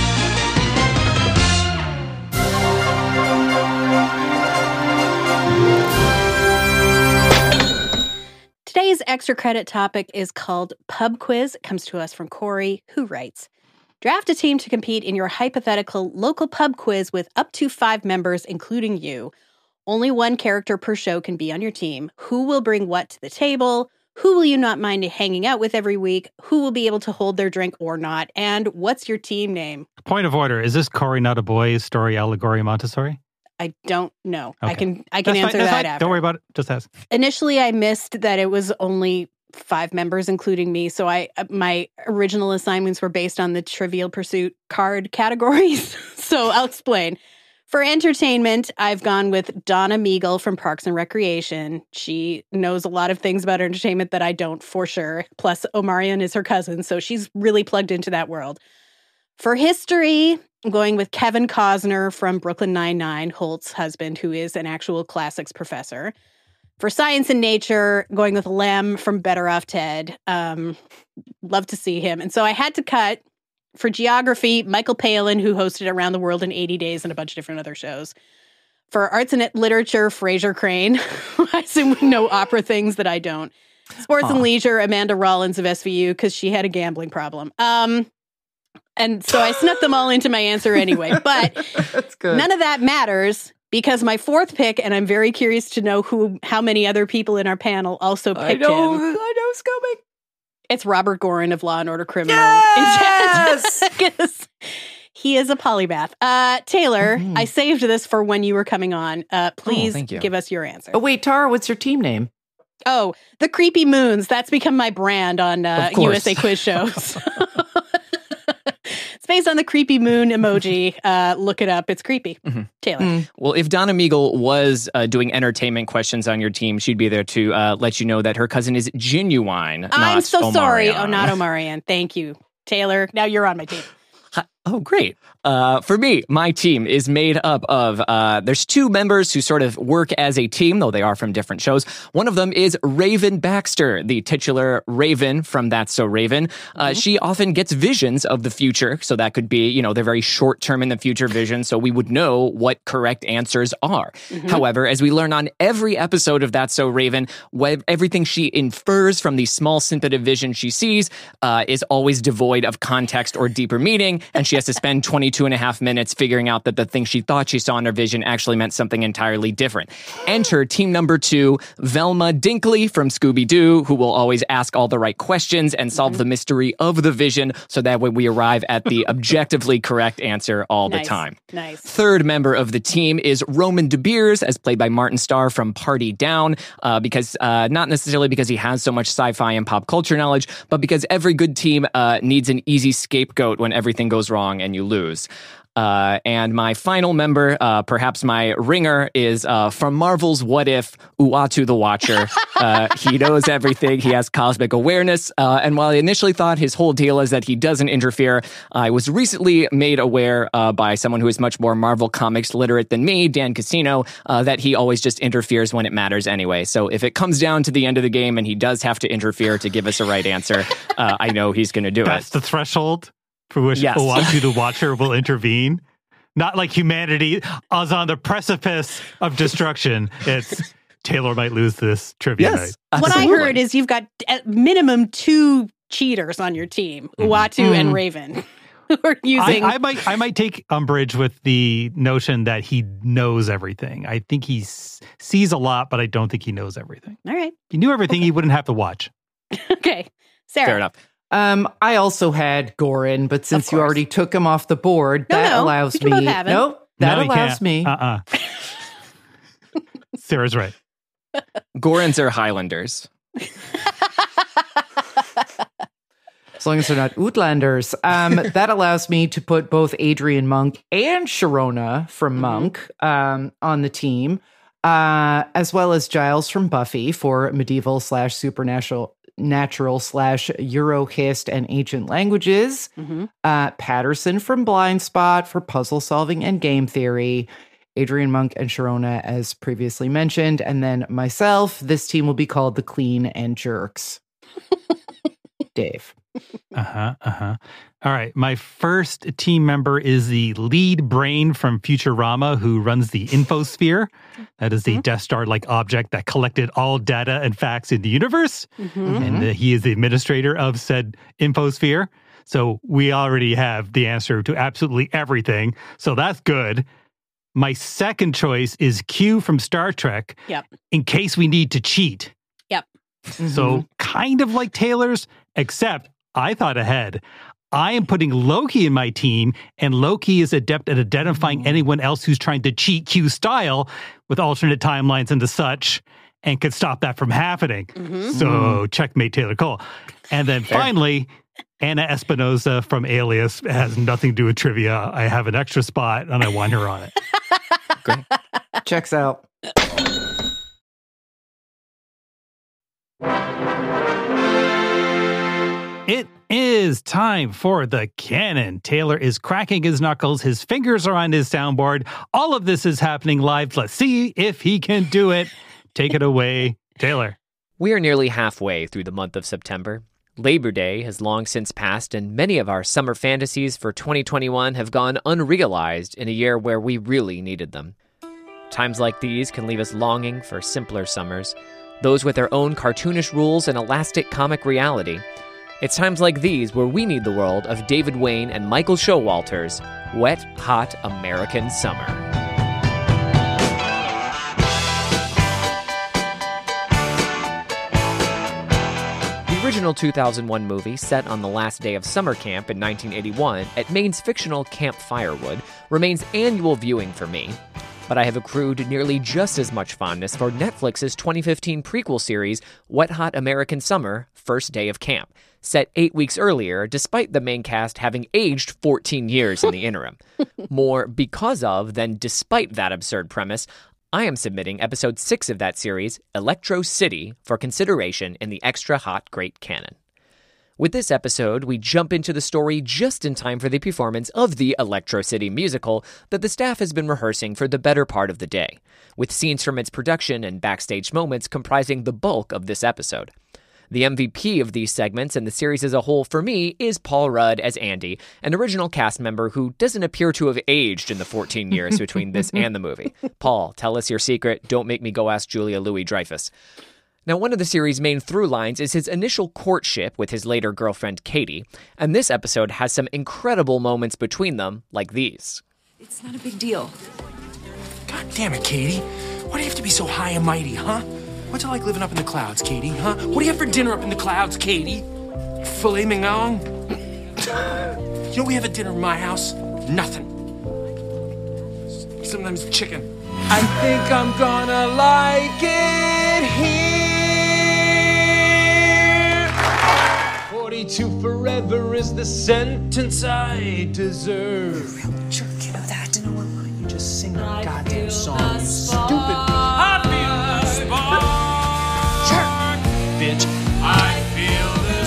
Today's extra credit topic is called Pub Quiz. It comes to us from Corey, who writes, draft a team to compete in your hypothetical local pub quiz with up to five members, including you. Only one character per show can be on your team. Who will bring what to the table? Who will you not mind hanging out with every week? Who will be able to hold their drink or not? And what's your team name?
Point of order. Is this Corey Not a Boy story allegory Montessori?
I don't know.
Okay.
I can I can
That's
answer
fine.
that
fine.
after.
Don't worry about it. Just ask.
Initially, I missed that it was only five members, including me. So I my original assignments were based on the Trivial Pursuit card categories. So I'll explain. For entertainment, I've gone with Donna Meagle from Parks and Recreation. She knows a lot of things about entertainment that I don't, for sure. Plus, Omarion is her cousin, so she's really plugged into that world. For history, I'm going with Kevin Costner from Brooklyn Nine-Nine, Holt's husband, who is an actual classics professor. For science and nature, going with Lem from Better Off Ted. Um, love to see him. And so I had to cut. For geography, Michael Palin, who hosted Around the World in eighty days and a bunch of different other shows. For arts and literature, Fraser Crane. I assume we know opera things that I don't. Sports Aww. and leisure, Amanda Rollins of S V U, because she had a gambling problem. Um, and so I snuck them all into my answer anyway. But
That's good.
None of that matters because my fourth pick, and I'm very curious to know who, how many other people in our panel also picked
I know,
him.
I know it's coming.
It's Robert Gorin of Law and Order Criminal.
Yes!
He is a polymath. Uh, Taylor,
Mm-hmm.
I saved this for when you were coming on. Uh, please
thank you.
give us your answer.
Oh, wait, Tara, what's your team name?
Oh, the Creepy Moons. That's become my brand on uh,
Of course.
U S A Quiz shows. It's based on the creepy moon emoji. Uh, look it up. It's creepy.
Mm-hmm.
Taylor.
Mm.
Well, if Donna Meagle was uh, doing entertainment questions on your team, she'd be there to uh, let you know that her cousin is Genuine.
I'm
not
so
Omarion.
sorry. Oh, not Omarion. Thank you, Taylor. Now you're on my team.
Oh, great. Uh, for me, my team is made up of, uh, there's two members who sort of work as a team, though they are from different shows. One of them is Raven Baxter, the titular Raven from That's So Raven. Uh, mm-hmm. She often gets visions of the future. So that could be, you know, they're very short term in the future vision. So we would know what correct answers are. Mm-hmm. However, as we learn on every episode of That's So Raven, wh- everything she infers from the small snippet of vision she sees uh, is always devoid of context or deeper meaning. And she has to spend twenty-two and a half minutes figuring out that the thing she thought she saw in her vision actually meant something entirely different. Enter team number two, Velma Dinkley from Scooby-Doo, who will always ask all the right questions and solve mm-hmm. the mystery of the vision so that way we arrive at the objectively correct answer all
nice.
the time.
Nice.
Third member of the team is Roman De Beers, as played by Martin Starr from Party Down, uh, because uh, not necessarily because he has so much sci-fi and pop culture knowledge, but because every good team uh, needs an easy scapegoat when everything goes wrong and you lose. Uh, and my final member, uh, perhaps my ringer, is uh, from Marvel's What If, Uatu the Watcher. Uh, he knows everything. He has cosmic awareness. Uh, and while I initially thought his whole deal is that he doesn't interfere, I was recently made aware uh, by someone who is much more Marvel Comics literate than me, Dan Casino, uh, that he always just interferes when it matters anyway. So if it comes down to the end of the game and he does have to interfere to give us a right answer, uh, I know he's going to do
That's
it.
That's the threshold for which
yes.
Uatu the Watcher will intervene. Not like humanity is on the precipice of destruction. It's Taylor might lose this trivia
Yes,
night.
What
absolutely.
I heard is you've got at minimum two cheaters on your team,
Mm-hmm.
Uatu
Mm.
and Raven, who are using.
I, I might I might take umbrage with the notion that he knows everything. I think he s- sees a lot, but I don't think he knows everything.
All right.
If he knew everything, he wouldn't have to watch.
Okay. Sarah.
Fair enough.
Um, I also had Gorin, but since you
course.
already took him off the board,
No,
that
no,
allows
we can
me.
both have him.
Nope, that
No, he
allows
can't.
me.
Uh-uh. Sarah's right.
Gorons are Highlanders.
As long as they're not Outlanders. Um, that allows me to put both Adrian Monk and Sharona from
Mm-hmm.
Monk um, on the team, uh, as well as Giles from Buffy for medieval slash supernatural natural slash Eurohist and ancient languages,
Mm-hmm.
uh, Patterson from Blind Spot for puzzle solving and game theory, Adrian Monk and Sharona as previously mentioned, and then myself. This team will be called the Clean and Jerks. Dave.
Uh-huh, uh-huh. All right, my first team member is the lead brain from Futurama who runs the Infosphere. That is the mm-hmm. Death Star-like object that collected all data and facts in the universe.
Mm-hmm.
And uh, he is the administrator of said Infosphere. So we already have the answer to absolutely everything. So that's good. My second choice is Q from Star Trek.
Yep.
In case we need to cheat.
Yep.
Mm-hmm.
So kind of like Taylor's, except I thought ahead. I am putting Loki in my team, and Loki is adept at identifying anyone else who's trying to cheat Q style with alternate timelines and the such. and could stop that from happening.
Mm-hmm.
So checkmate Taylor Cole. And then Fair. finally, Anna Espinosa from Alias has nothing to do with trivia. I have an extra spot and I want her on it.
Great.
Checks out.
It is time for the canon. Taylor is cracking his knuckles. His fingers are on his soundboard. All of this is happening live. Let's see if he can do it. Take it away, Taylor.
We are nearly halfway through the month of September. Labor Day has long since passed, and many of our summer fantasies for twenty twenty-one have gone unrealized in a year where we really needed them. Times like these can leave us longing for simpler summers, those with their own cartoonish rules and elastic comic reality. It's times like these where we need the world of David Wain and Michael Showalter's Wet, Hot American Summer. The original two thousand one movie, set on the last day of summer camp in nineteen eighty-one at Maine's fictional Camp Firewood, remains annual viewing for me. But I have accrued nearly just as much fondness for Netflix's twenty fifteen prequel series, Wet Hot American Summer, First Day of Camp, set eight weeks earlier, despite the main cast having aged fourteen years in the interim. More because of than despite that absurd premise, I am submitting episode six of that series, Electro City, for consideration in the Extra Hot Great Canon. With this episode, we jump into the story just in time for the performance of the Electro City musical that the staff has been rehearsing for the better part of the day, with scenes from its production and backstage moments comprising the bulk of this episode. The M V P of these segments and the series as a whole for me is Paul Rudd as Andy, an original cast member who doesn't appear to have aged in the fourteen years between this and the movie. Paul, tell us your secret. Don't make me go ask Julia Louis-Dreyfus. Now, one of the series' main through lines is his initial courtship with his later girlfriend, Katie, and this episode has some incredible moments between them, like these.
It's not a big deal.
God damn it, Katie. Why do you have to be so high and mighty, huh? What's it like living up in the clouds, Katie, huh? What do you have for dinner up in the clouds, Katie? Filet mignon? You know we have at dinner in my house? Nothing. Sometimes chicken. I think I'm gonna like it here. forty-two forever is the sentence I deserve.
You're a real jerk, you know that. I don't know why you
just sing the goddamn song, you stupid. I feel the spark. Jerk. Bitch. I feel the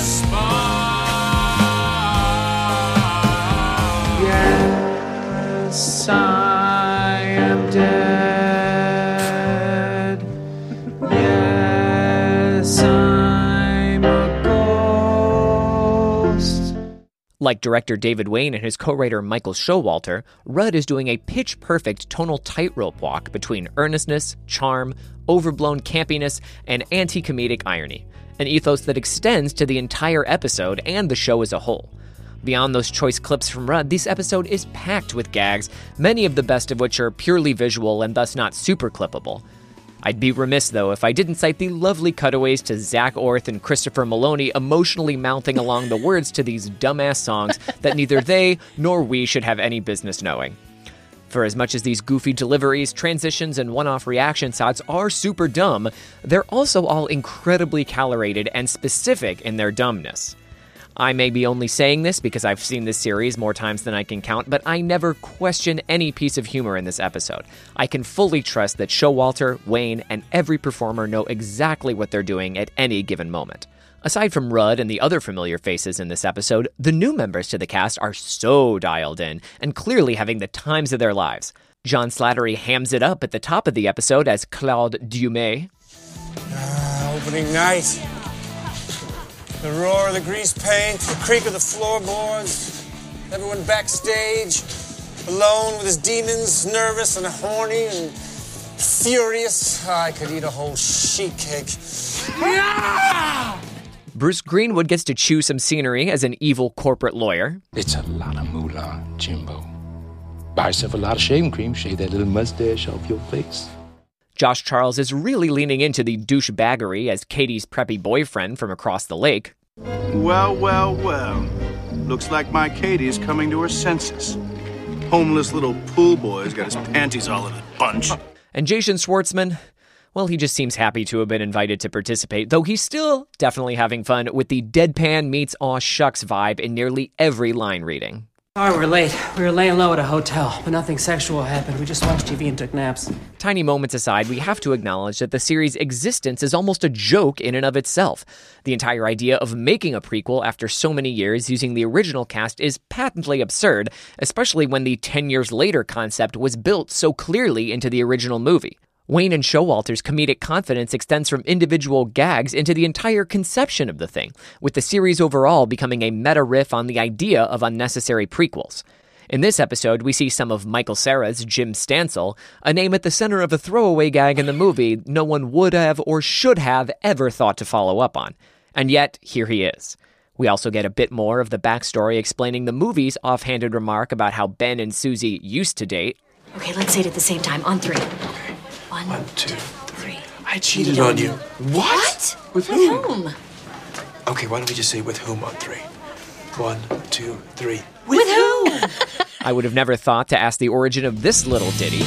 spark. Yes, I am dead. Yes, I'm a ghost.
Like director David Wain and his co-writer Michael Showalter, Rudd is doing a pitch-perfect tonal tightrope walk between earnestness, charm, overblown campiness, and anti-comedic irony, an ethos that extends to the entire episode and the show as a whole. Beyond those choice clips from Rudd, this episode is packed with gags, many of the best of which are purely visual and thus not super clippable. I'd be remiss, though, if I didn't cite the lovely cutaways to Zach Orth and Christopher Maloney emotionally mouthing along the words to these dumbass songs that neither they nor we should have any business knowing. For as much as these goofy deliveries, transitions, and one-off reaction shots are super dumb, they're also all incredibly calibrated and specific in their dumbness. I may be only saying this because I've seen this series more times than I can count, but I never question any piece of humor in this episode. I can fully trust that Showalter, Wain, and every performer know exactly what they're doing at any given moment. Aside from Rudd and the other familiar faces in this episode, the new members to the cast are so dialed in and clearly having the times of their lives. John Slattery hams it up at the top of the episode as Claude Dumais.
Uh, opening night. The roar of the grease paint, the creak of the floorboards, everyone backstage, alone with his demons, nervous and horny and furious. Oh, I could eat a whole sheet cake. Yeah!
Bruce Greenwood gets to chew some scenery as an evil corporate lawyer.
It's a lot of moolah, Jimbo. Buy yourself a lot of shaving cream, shave that little mustache off your face.
Josh Charles is really leaning into the douchebaggery as Katie's preppy boyfriend from across the lake.
Well, well, well. Looks like my Katie's coming to her senses. Homeless little pool boy's got his panties all in a bunch.
And Jason Schwartzman, Well, he just seems happy to have been invited to participate, though he's still definitely having fun with the deadpan meets aw shucks vibe in nearly every line reading.
Sorry we're late. We were laying low at a hotel, but nothing sexual happened. We just watched T V and took naps.
Tiny moments aside, we have to acknowledge that the series' existence is almost a joke in and of itself. The entire idea of making a prequel after so many years using the original cast is patently absurd, especially when the ten years later concept was built so clearly into the original movie. Wayne and Showalter's comedic confidence extends from individual gags into the entire conception of the thing, with the series overall becoming a meta riff on the idea of unnecessary prequels. In this episode, we see some of Michael Cera's Jim Stansel, a name at the center of a throwaway gag in the movie no one would have or should have ever thought to follow up on. And yet, here he is. We also get a bit more of the backstory explaining the movie's offhanded remark about how Ben and Susie used to date.
Okay, let's say it at the same time, on three. One,
One, two,
three.
I cheated on you.
What?
With
With
whom?
whom?
Okay, why don't we just say with whom on three? One, two, three.
With whom?
I would have never thought to ask the origin of this little ditty.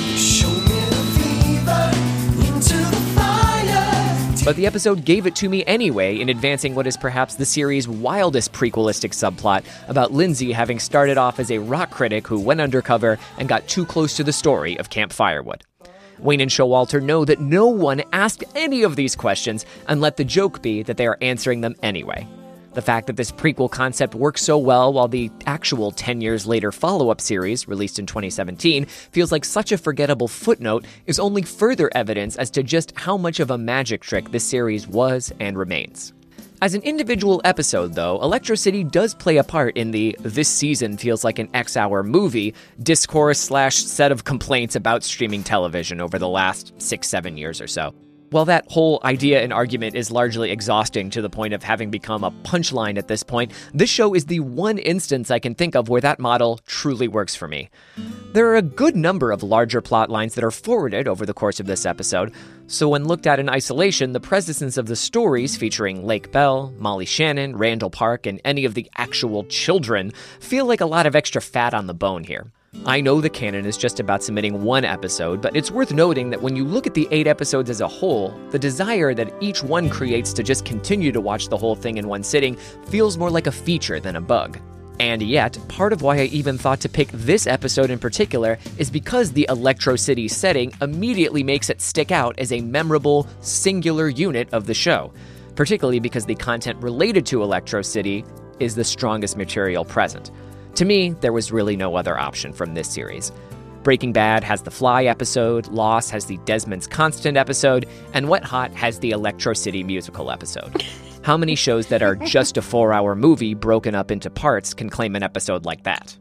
But the episode gave it to me anyway in advancing what is perhaps the series' wildest prequelistic subplot about Lindsay having started off as a rock critic who went undercover and got too close to the story of Camp Firewood. Wayne and Showalter know that no one asked any of these questions and let the joke be that they are answering them anyway. The fact that this prequel concept works so well while the actual ten years later follow-up series, released in twenty seventeen, feels like such a forgettable footnote is only further evidence as to just how much of a magic trick this series was and remains. As an individual episode, though, Electro City does play a part in the "this season feels like an X-hour movie" discourse slash set of complaints about streaming television over the last six, seven years or so. While that whole idea and argument is largely exhausting to the point of having become a punchline at this point, this show is the one instance I can think of where that model truly works for me. There are a good number of larger plot lines that are forwarded over the course of this episode, so when looked at in isolation, the presence of the stories featuring Lake Bell, Molly Shannon, Randall Park, and any of the actual children feel like a lot of extra fat on the bone here. I know the canon is just about submitting one episode, but it's worth noting that when you look at the eight episodes as a whole, the desire that each one creates to just continue to watch the whole thing in one sitting feels more like a feature than a bug. And yet, part of why I even thought to pick this episode in particular is because the Electro City setting immediately makes it stick out as a memorable, singular unit of the show, particularly because the content related to Electro City is the strongest material present. To me, there was really no other option from this series. Breaking Bad has the Fly episode, Lost has the Desmond's Constant episode, and Wet Hot has the Electro City musical episode. How many shows that are just a four-hour movie broken up into parts can claim an episode like that?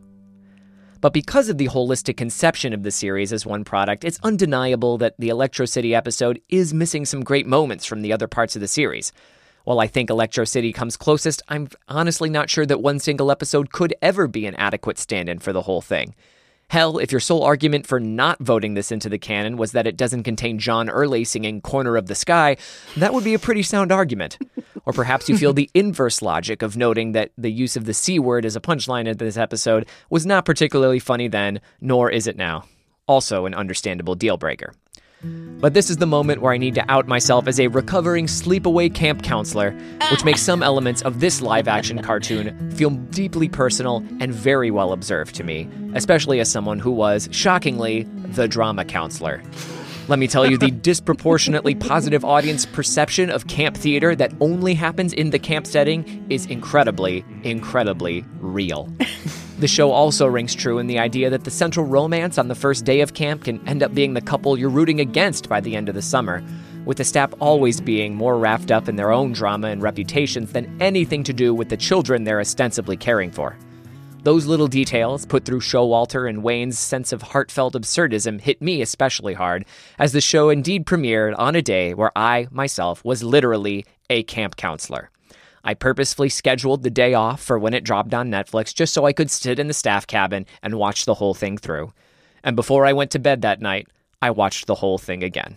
But because of the holistic conception of the series as one product, it's undeniable that the Electro City episode is missing some great moments from the other parts of the series. While I think Electro City comes closest, I'm honestly not sure that one single episode could ever be an adequate stand-in for the whole thing. Hell, if your sole argument for not voting this into the canon was that it doesn't contain John Early singing Corner of the Sky, that would be a pretty sound argument. Or perhaps you feel the inverse logic of noting that the use of the C word as a punchline in this episode was not particularly funny then, nor is it now. Also an understandable deal breaker. But this is the moment where I need to out myself as a recovering sleepaway camp counselor, which makes some elements of this live-action cartoon feel deeply personal and very well observed to me, especially as someone who was, shockingly, the drama counselor. Let me tell you, the disproportionately positive audience perception of camp theater that only happens in the camp setting is incredibly, incredibly real. The show also rings true in the idea that the central romance on the first day of camp can end up being the couple you're rooting against by the end of the summer, with the staff always being more wrapped up in their own drama and reputations than anything to do with the children they're ostensibly caring for. Those little details, put through Showalter and Wayne's sense of heartfelt absurdism, hit me especially hard, as the show indeed premiered on a day where I, myself, was literally a camp counselor. I purposefully scheduled the day off for when it dropped on Netflix just so I could sit in the staff cabin and watch the whole thing through. And before I went to bed that night, I watched the whole thing again.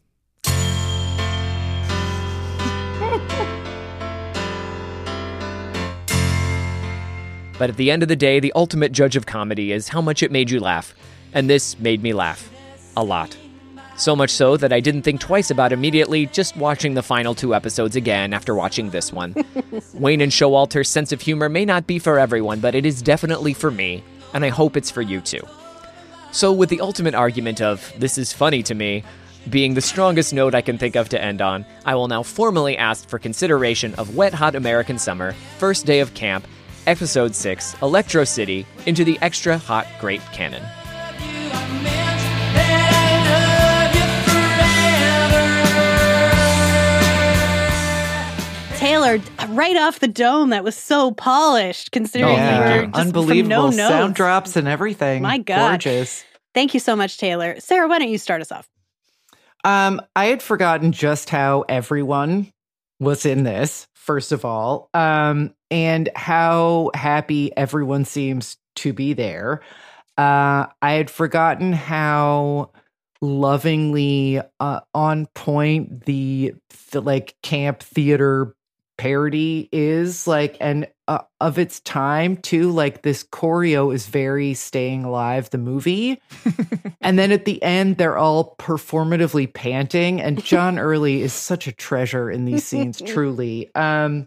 But at the end of the day, the ultimate judge of comedy is how much it made you laugh. And this made me laugh. A lot. So much so that I didn't think twice about immediately just watching the final two episodes again after watching this one. Wayne and Showalter's sense of humor may not be for everyone, but it is definitely for me, and I hope it's for you too. So with the ultimate argument of, this is funny to me, being the strongest note I can think of to end on, I will now formally ask for consideration of Wet Hot American Summer, First Day of Camp, Episode six, Electro City, into the Extra Hot Great Canon.
Taylor, right off the dome, that was so polished, considering
yeah.
you were just
unbelievable
from no
sound
notes.
drops and everything.
My God.
Gorgeous.
Thank you so much, Taylor. Sarah, why don't you start us off?
Um, I had forgotten just how everyone was in this, first of all, um, and how happy everyone seems to be there. Uh, I had forgotten how lovingly uh, on point the, the like camp theater parody is, like, and uh, of its time too. Like, this choreo is very Staying Alive, the movie. And then at the end, they're all performatively panting, and John Early is such a treasure in these scenes, truly. Um,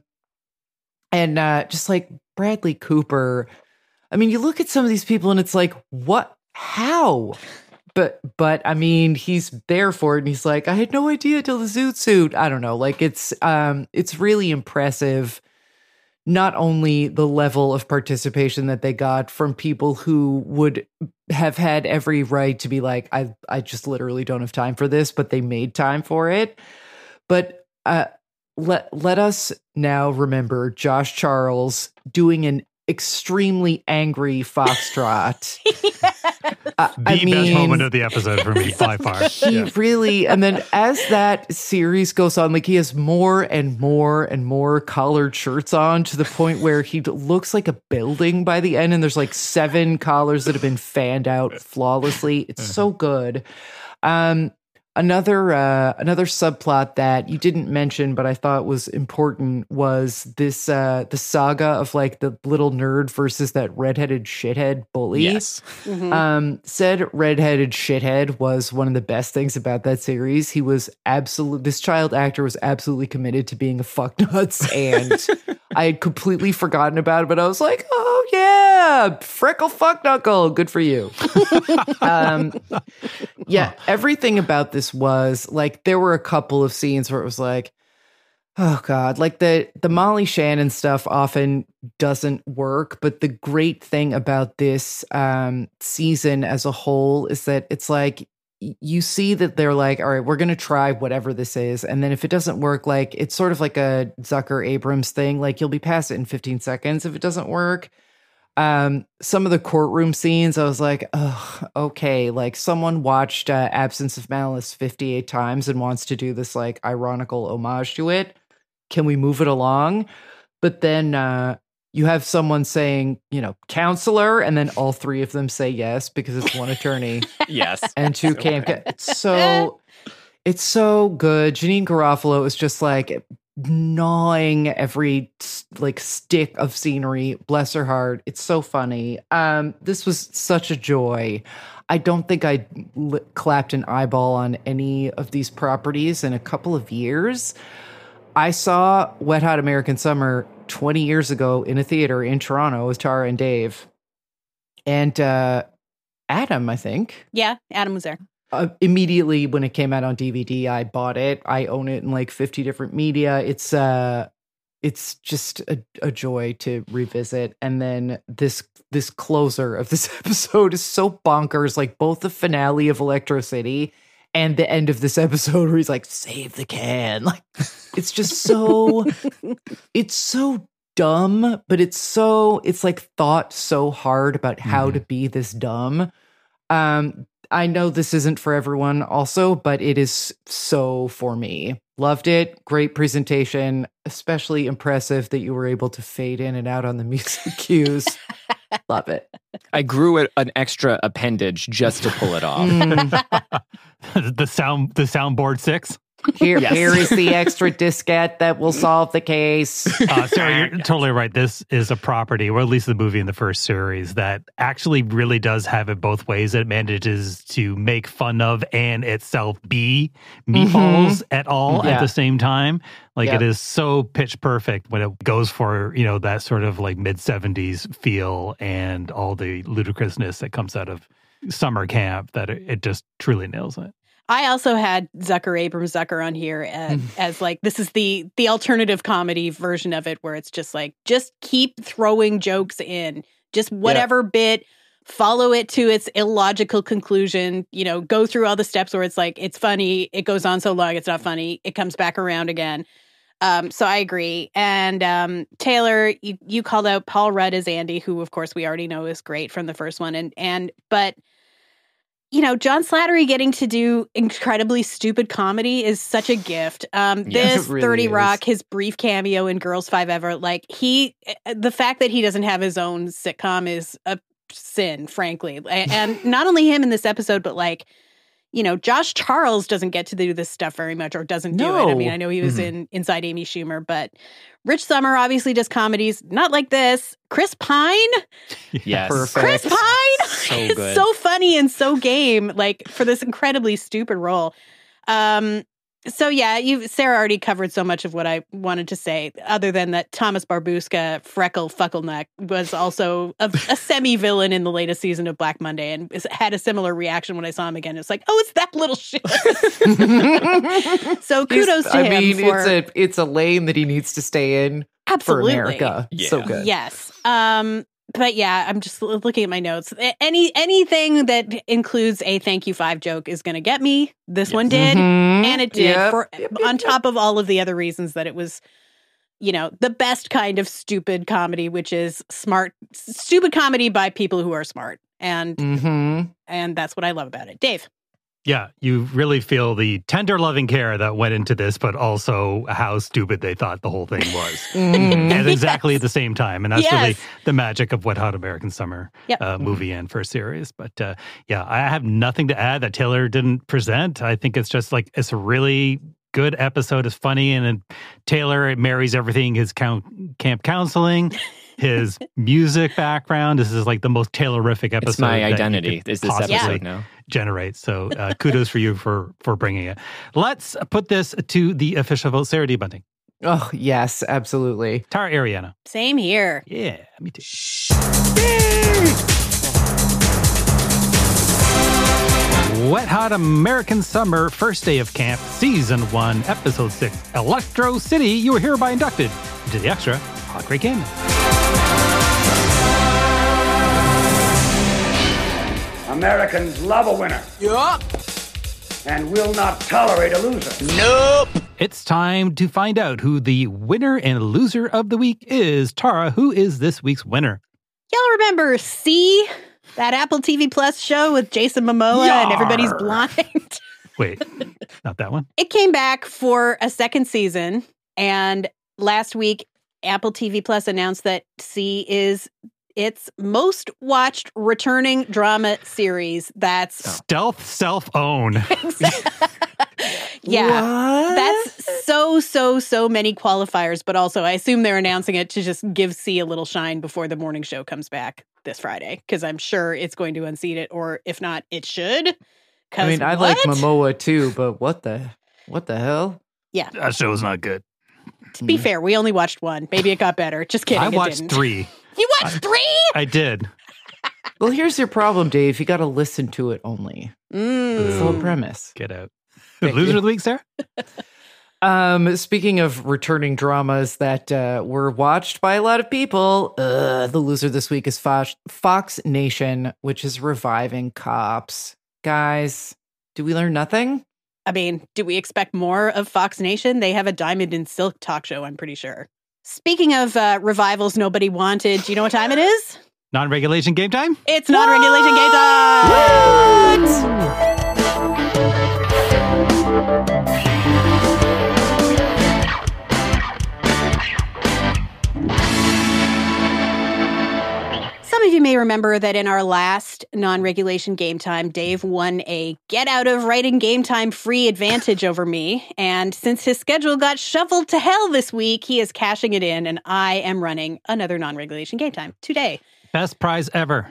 and uh, just like Bradley Cooper, I mean, you look at some of these people and it's like, what? How? But, but I mean, he's there for it, and he's like, I had no idea till the zoot suit. I don't know. Like, it's, um, it's really impressive. Not only the level of participation that they got from people who would have had every right to be like, I, I just literally don't have time for this, but they made time for it. But, uh, let, let us now remember Josh Charles doing an extremely angry foxtrot.
Yes.
Uh,
the
I mean,
best moment of the episode for me, by far.
He
Yeah.
really, and then as that series goes on, like, he has more and more and more collared shirts on, to the point where he looks like a building by the end, and there's like seven collars that have been fanned out flawlessly. It's so good. Um, Another uh, another subplot that you didn't mention, but I thought was important, was this uh, the saga of like the little nerd versus that redheaded shithead bully.
Yes.
Mm-hmm.
Um, said redheaded shithead was one of the best things about that series. He was absolute. This child actor was absolutely committed to being a fucknuts, and I had completely forgotten about it. But I was like, oh yeah, freckle fuckknuckle, good for you. um, yeah, everything about this was like, there were a couple of scenes where it was like, oh God, like the, the Molly Shannon stuff often doesn't work. But the great thing about this um, season as a whole is that it's like, you see that they're like, all right, we're going to try whatever this is. And then if it doesn't work, like, it's sort of like a Zucker Abrams thing. Like, you'll be past it in fifteen seconds if it doesn't work. Um, some of the courtroom scenes, I was like, oh, okay. Like, someone watched uh, Absence of Malice fifty-eight times and wants to do this like ironical homage to it. Can we move it along? But then uh, you have someone saying, you know, counselor, and then all three of them say yes, because it's one attorney.
Yes.
And two
So
camp.
good.
It's so, it's so good. Janine Garofalo is just like gnawing every like stick of scenery. Bless her heart. It's so funny. Um, this was such a joy. I don't think I l- clapped an eyeball on any of these properties in a couple of years. I saw Wet Hot American Summer twenty years ago in a theater in Toronto with Tara and Dave. And uh, Adam, I think.
Yeah, Adam was there.
Uh, immediately when it came out on D V D, I bought it. I own it in like fifty different media. It's uh, it's just a, a joy to revisit. And then this this closer of this episode is so bonkers. Like, both the finale of Electro City and the end of this episode where he's like, save the can. Like, it's just so, it's so dumb, but it's so, it's like thought so hard about how mm-hmm. to be this dumb. Um, I know this isn't for everyone also, but it is so for me. Loved it. Great presentation. Especially impressive that you were able to fade in and out on the music cues. Love it.
I grew a, an extra appendage just to pull it off.
Mm.
the sound, the soundboard six.
Here,
Yes.
here is the extra diskette that will solve the case.
Uh, Sarah, you're totally right. This is a property, or at least the movie in the first series, that actually really does have it both ways. It manages to make fun of and itself be meatballs at all
Yeah.
at the same time. Like
Yep.
it is so pitch perfect when it goes for, you know, that sort of like mid seventies feel and all the ludicrousness that comes out of summer camp, that it, it just truly nails it.
I also had Zucker Abrams Zucker on here as, as like this is the the alternative comedy version of it, where it's just like just keep throwing jokes in, just whatever bit, follow it to its illogical conclusion. You know, go through all the steps where it's like it's funny, it goes on so long it's not funny, it comes back around again. Um, so I agree. And um, Taylor, you, you called out Paul Rudd as Andy, who of course we already know is great from the first one, and and but. You know, John Slattery getting to do incredibly stupid comedy is such a gift. Um,
Yes,
this
it really
thirty
is.
Rock, his brief cameo in Girls Five Ever, like he, the fact that he doesn't have his own sitcom is a sin, frankly. And not only him in this episode, but like, you know, Josh Charles doesn't get to do this stuff very much, or doesn't do it. I
No.
mean, I know he was
Mhm.
in Inside Amy Schumer, but Rich Sommer obviously does comedies, not like this. Chris Pine.
Yes.
Perfect.
Chris Pine
So
is
good.
so funny and so game, like for this incredibly stupid role. Um, so yeah, you Sarah already covered so much of what I wanted to say, other than that Thomas Barbuska, Freckle Fuckleneck, was also a, a semi-villain in the latest season of Black Monday, and is- had a similar reaction when I saw him again. It's like, oh, it's that little shit. So kudos to
I
him
mean,
for
it's a it's a lane that he needs to stay in
absolutely
for America.
Yeah.
So good.
Yes. Um, but yeah, I'm just l- looking at my notes. A- Any anything that includes a thank you five joke is going to get me. This one did,
Mhm.
and it did.
Yep.
For
Yep, yep,
on
yep.
top of all of the other reasons that it was, you know, the best kind of stupid comedy, which is smart, s- stupid comedy by people who are smart, and
Mm-hmm.
and that's what I love about it. Dave.
Yeah, you really feel the tender loving care that went into this, but also how stupid they thought the whole thing was.
Mm-hmm.
At exactly the same time. And that's
Yes.
really the magic of Wet Hot American Summer
Yep.
uh, movie and first series. But uh, yeah, I have nothing to add that Taylor didn't present. I think it's just like, it's a really good episode. It's funny. And then Taylor, it marries everything, his count, camp counseling, his music background. This is like the most Taylorific episode.
It's my
that you
identity.
could
Is this
possibly
episode now?
generate. So uh, kudos for you for for bringing it. Let's put this to the official vote. Sarah D. Bunting.
Oh yes, absolutely.
Tara Ariana.
Same here.
Yeah, me too. Wet Hot American Summer, first day of camp, season one, episode six, Electro City. You were hereby inducted into the extra Hot Great Canon.
Americans love a winner.
Yup.
And will not tolerate a loser.
Nope.
It's time to find out who the winner and loser of the week is. Tara, who is this week's winner?
Y'all remember C, that Apple T V Plus show with Jason Momoa and Everybody's
Yar.
Blind?
Wait, not that one?
It came back for a second season, and last week Apple T V Plus announced that C is its most watched returning drama series. That's
Stealth Self-Own.
yeah, that's so so so many qualifiers. But also, I assume they're announcing it to just give C a little shine before the morning show comes back this Friday, because I'm sure it's going to unseat it, or if not, it should.
I mean, I
what?
like Momoa too, but what the what the hell?
Yeah.
That show's not good.
To be fair, we only watched one. Maybe it got better. Just kidding.
I
it
watched
didn't.
three.
You watched three?
I did.
Well, here's your problem, Dave. You got to listen to it only.
Mm.
That's the whole premise.
Get out.
Thank
Loser
you.
of the week, Sarah?
Um, speaking of returning dramas that uh, were watched by a lot of people, uh, the loser this week is Fox, Fox Nation, which is reviving Cops. Guys, do we learn nothing?
I mean, do we expect more of Fox Nation? They have a Diamond and Silk talk show, I'm pretty sure. Speaking of uh, revivals nobody wanted, do you know what time it is?
Non-regulation game time?
It's non-regulation game time! Some of you may may remember that in our last non-regulation game time, Dave won a get out of writing game time free advantage over me. And since his schedule got shuffled to hell this week, he is cashing it in, and I am running another non-regulation game time today.
Best prize ever.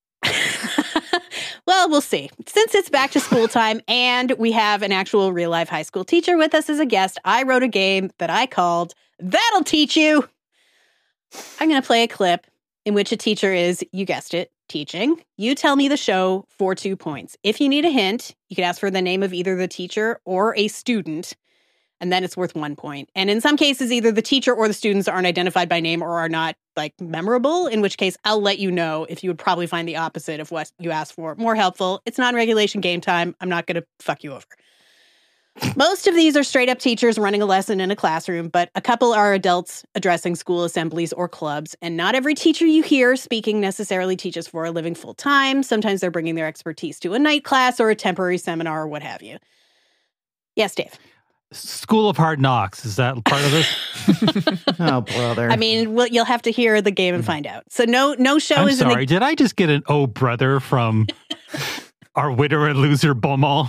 Well, we'll see. Since it's back to school time and we have an actual real-life high school teacher with us as a guest, I wrote a game that I called That'll Teach You. I'm going to play a clip in which a teacher is, you guessed it, teaching. You tell me the show for two points. If you need a hint, you can ask for the name of either the teacher or a student, and then it's worth one point. And in some cases, either the teacher or the students aren't identified by name or are not, like, memorable, in which case I'll let you know if you would probably find the opposite of what you asked for more helpful. It's non-regulation game time. I'm not going to fuck you over. Most of these are straight-up teachers running a lesson in a classroom, but a couple are adults addressing school assemblies or clubs, and not every teacher you hear speaking necessarily teaches for a living full-time. Sometimes they're bringing their expertise to a night class or a temporary seminar or what have you. Yes, Dave?
School of Hard Knocks. Is that part of this?
Oh, brother.
I mean, well, you'll have to hear the game and find out. So no no show
I'm
is
sorry,
in the...
did I just get an oh brother from our winner and loser Beaumont?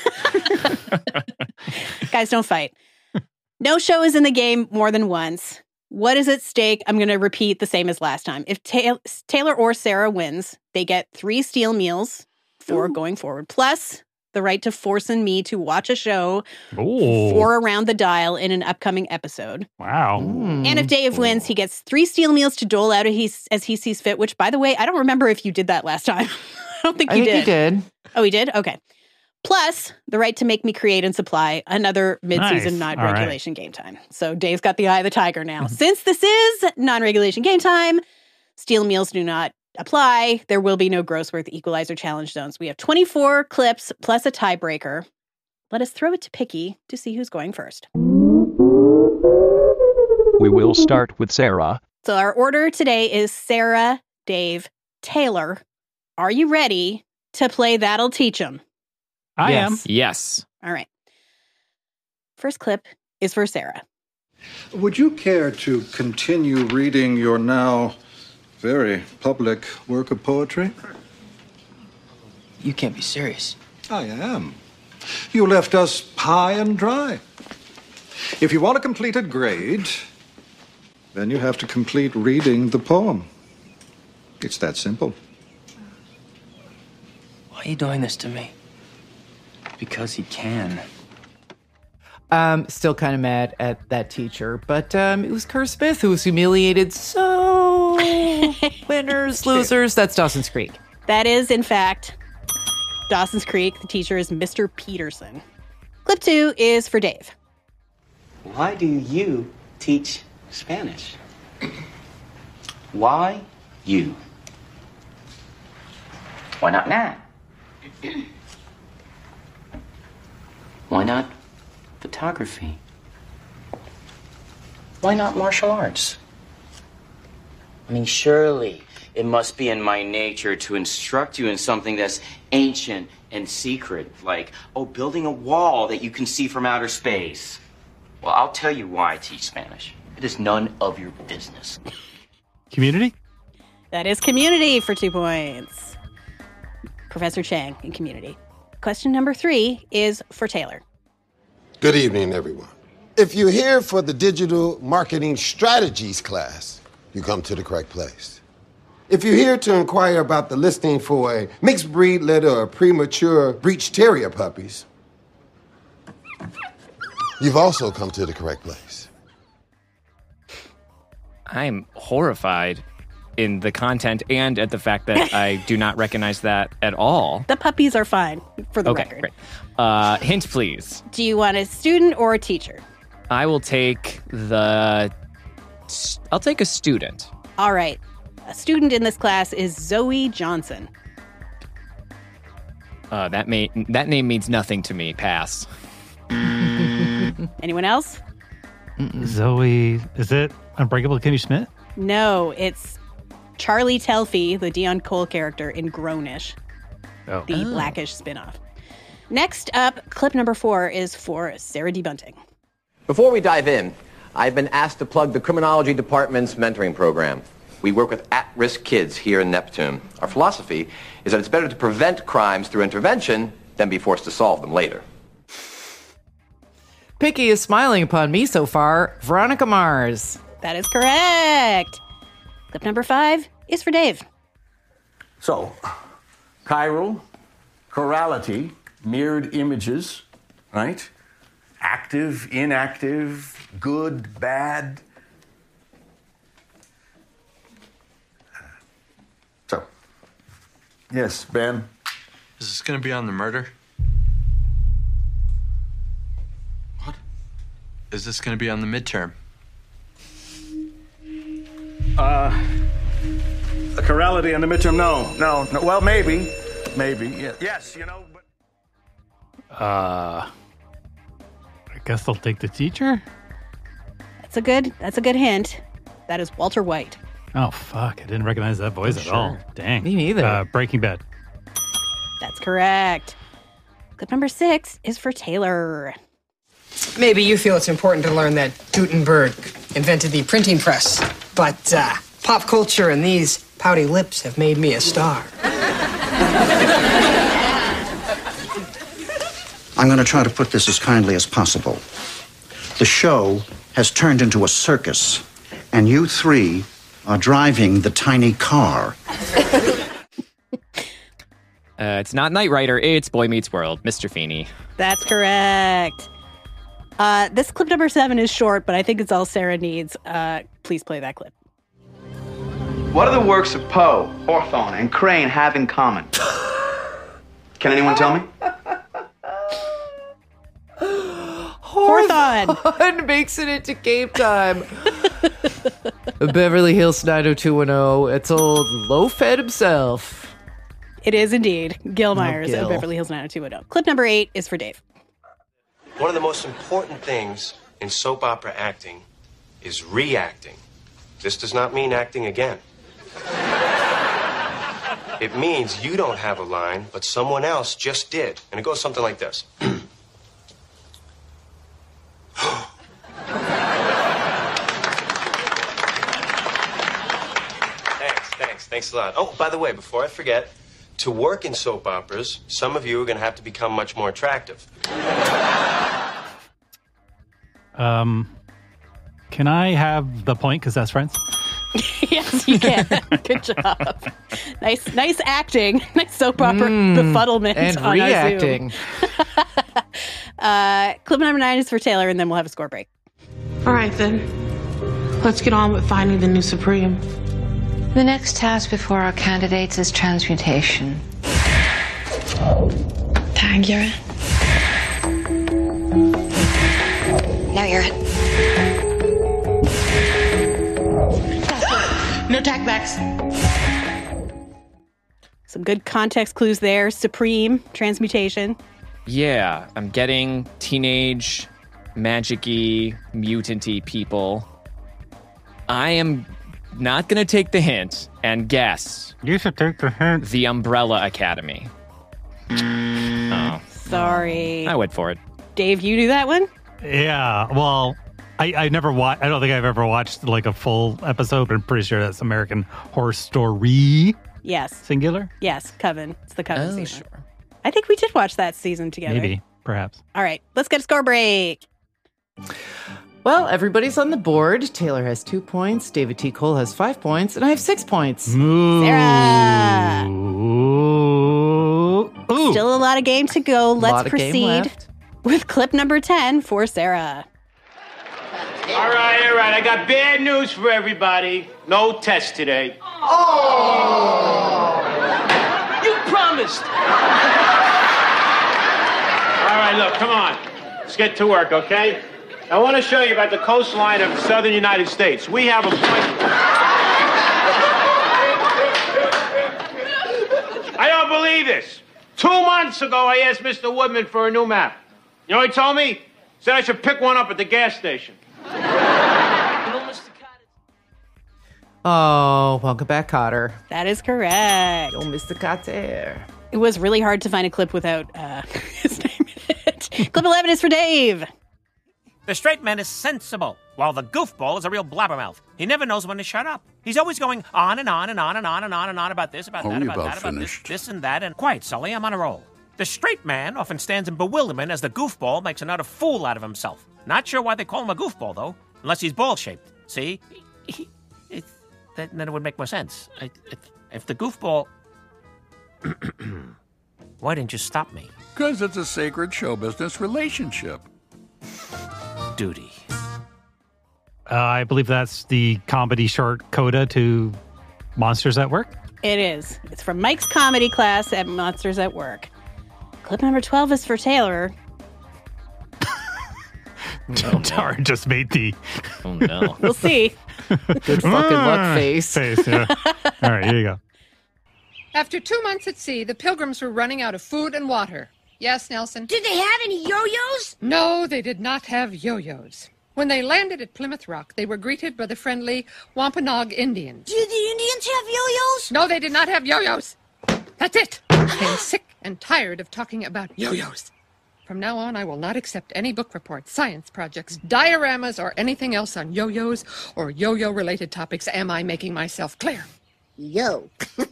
Guys, don't fight. No show is in the game more than once. What is at stake? I'm going to repeat the same as last time. If Ta- Taylor or Sarah wins, they get three steel meals for Ooh. going forward, plus the right to force in me to watch a show
Ooh.
for Around the Dial in an upcoming episode.
Wow.
Mm. And if Dave wins, he gets three steel meals to dole out as he sees fit, which, by the way, I don't remember if you did that last time. I don't think
I
you
think
did.
you did.
Oh, he did? Okay. Plus, the right to make me create and supply another mid-season
Nice.
non-regulation
All right.
game time. So Dave's got the eye of the tiger now. Since this is non-regulation game time, steel meals do not apply. There will be no Grossworth equalizer challenge zones. We have twenty-four clips plus a tiebreaker. Let us throw it to Picky to see who's going first.
We will start with Sarah.
So our order today is Sarah, Dave, Taylor. Are you ready to play That'll Teach 'em?
I
Yes.
am.
Yes.
All right. First clip is for Sarah.
Would you care to continue reading your now very public work of poetry?
You can't be serious.
I am. You left us high and dry. If you want a completed grade, then you have to complete reading the poem. It's that simple.
Why are you doing this to me? Because he can.
Um, still kind of mad at that teacher, but um, it was Kerr Smith who was humiliated. So, winners, losers, that's Dawson's Creek.
That is, in fact, Dawson's Creek. The teacher is Mister Peterson. Clip two is for Dave.
Why do you teach Spanish? Why you? Why not Nat? Why not photography? Why not martial arts? I mean, surely it must be in my nature to instruct you in something that's ancient and secret, like, oh, building a wall that you can see from outer space. Well, I'll tell you why I teach Spanish. It is none of your business.
Community?
That is Community for two points. Professor Chang in Community. Question number three is for Taylor.
Good evening, everyone. If you're here for the digital marketing strategies class, you come to the correct place. If you're here to inquire about the listing for a mixed breed litter or premature breech terrier puppies, you've also come to the correct place.
I'm horrified in the content and at the fact that I do not recognize that at all.
The puppies are fine, for the
okay,
record.
Great. Uh, hint, please.
Do you want a student or a teacher?
I will take the... I'll take a student.
All right. A student in this class is Zoe Johnson.
Uh, that may that name means nothing to me. Pass.
Anyone else?
Mm-mm. Zoe, is it Unbreakable Kimmy Schmidt?
No, it's Charlie Telfie, the Dion Cole character in Grownish,
oh.
the
oh.
Blackish spinoff. Next up, clip number four is for Sarah D. Bunting.
Before we dive in, I've been asked to plug the criminology department's mentoring program. We work with at-risk kids here in Neptune. Our philosophy is that it's better to prevent crimes through intervention than be forced to solve them later.
Picky is smiling upon me so far. Veronica Mars.
That is correct. Clip number five is for Dave.
So, chiral, chirality, mirrored images, right? Active, inactive, good, bad. So, yes, Ben?
Is this going to be on the murder?
What?
Is this going to be on the midterm?
Uh, the chirality and the midterm, no, no, no. Well, maybe, maybe, yeah. Yes, you know, but...
Uh, I guess they'll take the teacher?
That's a good, that's a good hint. That is Walter White.
Oh, fuck. I didn't recognize that voice
Oh,
at
sure.
all. Dang.
Me neither.
Uh, Breaking Bad.
That's correct. Clip number six is for Taylor.
Maybe you feel it's important to learn that Gutenberg invented the printing press, but uh, pop culture and these pouty lips have made me a star.
I'm going to try to put this as kindly as possible. The show has turned into a circus, and you three are driving the tiny car.
Uh, it's not Knight Rider, it's Boy Meets World, Mister Feeney.
That's correct. Uh, this clip number seven is short, but I think it's all Sarah needs. Uh, please play that clip.
What do the works of Poe, Hawthorne, and Crane have in common? Can anyone tell me?
Hawthorne makes it into game time. Beverly Hills nine oh two one oh. It's old low-fed himself.
It is indeed Gil Myers
Gil.
of Beverly Hills nine oh two one oh. Clip number eight is for Dave.
One of the most important things in soap opera acting is reacting. This does not mean acting again. It means you don't have a line, but someone else just did. And it goes something like this. Thanks, thanks, thanks a lot. Oh, by the way, before I forget, to work in soap operas, some of you are going to have to become much more attractive.
Um, can I have the point because that's friends?
Yes, you can. Good job. Nice, nice acting. Nice soap opera
Mm,
befuddlement
and
on
reacting.
Our Zoom. uh, clip number nine is for Taylor, and then we'll have a score break.
All right, then. Let's get on with finding the new Supreme.
The next task before our candidates is transmutation.
Tag, you're in.
Now you're in.
No tagbacks.
Some good context clues there. Supreme, transmutation.
Yeah, I'm getting teenage, magic-y, mutant-y people. I am not going to take the hint and guess.
You should take the hint.
The Umbrella Academy. Oh.
Sorry.
I went for it.
Dave, you do that one?
Yeah, well, I, I never watched, I don't think I've ever watched like a full episode, but I'm pretty sure that's American Horror Story.
Yes.
Singular?
Yes, Coven. It's the Coven
Oh,
season. Sure. I think we did watch that season together.
Maybe, perhaps.
All right, let's get a score break.
Well, everybody's on the board. Taylor has two points. David T. Cole has five points. And I have six points.
Ooh.
Sarah.
Ooh. Ooh.
Still a lot of game to go. Let's
Lot of game
proceed
left.
with clip number ten for Sarah.
All right, all right. I got bad news for everybody. No test today. Oh! You promised. All right, look, come on. Let's get to work, okay? I want to show you about the coastline of the southern United States. We have a bunch. I don't believe this. Two months ago, I asked Mister Woodman for a new map. You know what he told me? He said I should pick one up at the gas station.
Oh, welcome back, Cotter.
That is correct.
Oh, Mister Cotter.
It was really hard to find a clip without uh, his name in it. Clip eleven is for Dave.
The straight man is sensible.
Well, the goofball is a real blabbermouth. He never knows when to shut up. He's always going on and on and on and on and on and on about this, about
Are
that,
we
about,
about
that, about this,
finished?
this and that, and quiet, Sully, I'm on a roll. The straight man often stands in bewilderment as the goofball makes another fool out of himself. Not sure why they call him a goofball, though, unless he's ball-shaped. See? He, it, that, then it would make more sense. I, if, if the goofball... Why didn't you stop me?
Because it's a sacred show business relationship.
Duty.
Uh, I believe that's the comedy short coda to Monsters at Work.
It is. It's from Mike's comedy class at Monsters at Work. Clip number twelve is for Taylor.
Tara just made the...
Oh, no.
We'll see.
Good fucking luck face.
Face, yeah. All right, here you go.
After two months at sea, the Pilgrims were running out of food and water. Yes, Nelson?
Did they have any yo-yos?
No, they did not have yo-yos. When they landed at Plymouth Rock, they were greeted by the friendly Wampanoag Indians.
Did the Indians have yo-yos?
No, they did not have yo-yos. That's it. I am sick and tired of talking about yo-yos. From now on, I will not accept any book reports, science projects, dioramas, or anything else on yo-yos or yo-yo-related topics. Am I making myself clear?
Yo.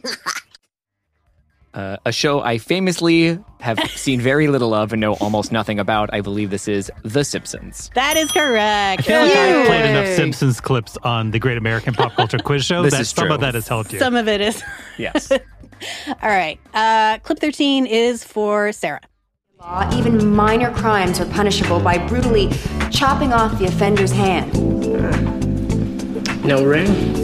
Uh, a show I famously have seen very little of and know almost nothing about. I believe this is The Simpsons.
That is correct.
I feel like I've played enough Simpsons clips on the Great American Pop Culture Quiz Show
This
that
is
some
true.
of that has helped you.
Some of it is.
Yes.
All right. Uh, clip thirteen is for Sarah.
Law, even minor crimes are punishable by brutally chopping off the offender's hand.
No ring?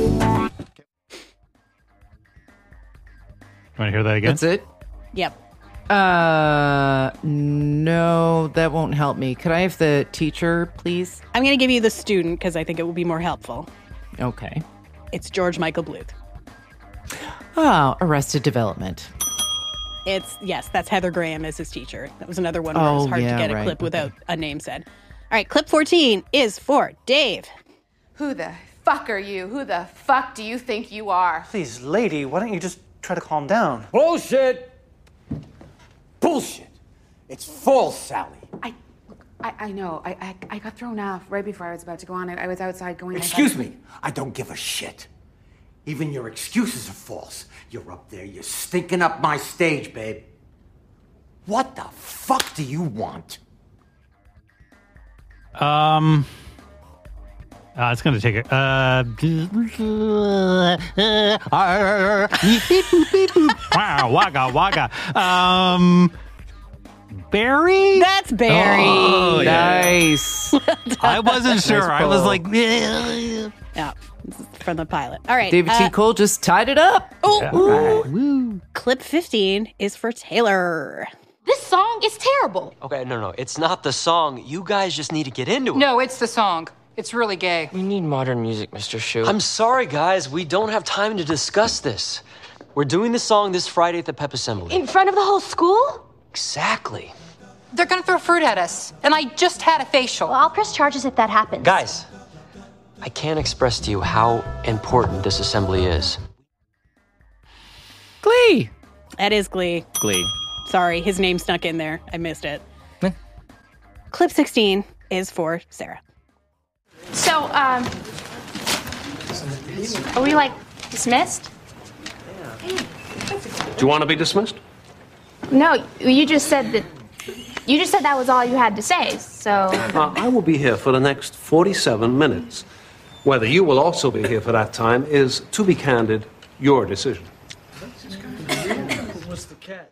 Want to hear that again?
That's it?
Yep.
Uh, no, that won't help me. Could I have the teacher, please?
I'm going to give you the student because I think it will be more helpful.
Okay.
It's George Michael Bluth.
Oh, Arrested Development.
It's, yes, that's Heather Graham as his teacher. That was another one where it was
Oh,
hard
yeah,
to get a
right.
clip without a name said. All right, clip fourteen is for Dave.
Who the fuck are you? Who the fuck do you think you are?
Please, lady, why don't you just try to calm down?
Bullshit! Bullshit! It's false, Sally.
I, I, I know. I, I, I got thrown off right before I was about to go on. I, I was outside going.
Excuse me. I don't give a shit. Even your excuses are false. You're up there. You're stinking up my stage, babe. What the fuck do you want?
Um, uh, it's going to take it. Uh, wow, wagga, wagga. Um, Barry?
That's Barry.
Oh,
nice.
I wasn't sure. I was like,
yeah, this is from the pilot. All right.
David
uh,
T. Cole just tied it up.
Oh,
Yeah.
ooh.
Woo.
Clip fifteen is for Taylor.
This song is terrible.
Okay, no, no, it's not the song. You guys just need to get into it.
No, it's the song. It's really gay.
We need modern music, Mister Shu. I'm sorry, guys. We don't have time to discuss this. We're doing the song this Friday at the Pep Assembly.
In front of the whole school?
Exactly.
They're gonna throw fruit at us. And I just had a facial.
Well, I'll press charges if that happens.
Guys, I can't express to you how important this assembly is.
Glee.
That is Glee.
Glee.
Sorry, his name snuck in there. I missed it. Clip sixteen is for Sarah.
So, um, are we like dismissed?
Do you want to be dismissed?
No, you just said that. You just said that was all you had to say. So,
Uh, I will be here for the next forty-seven minutes. Whether you will also be here for that time is, to be candid, your decision.
What's the catch?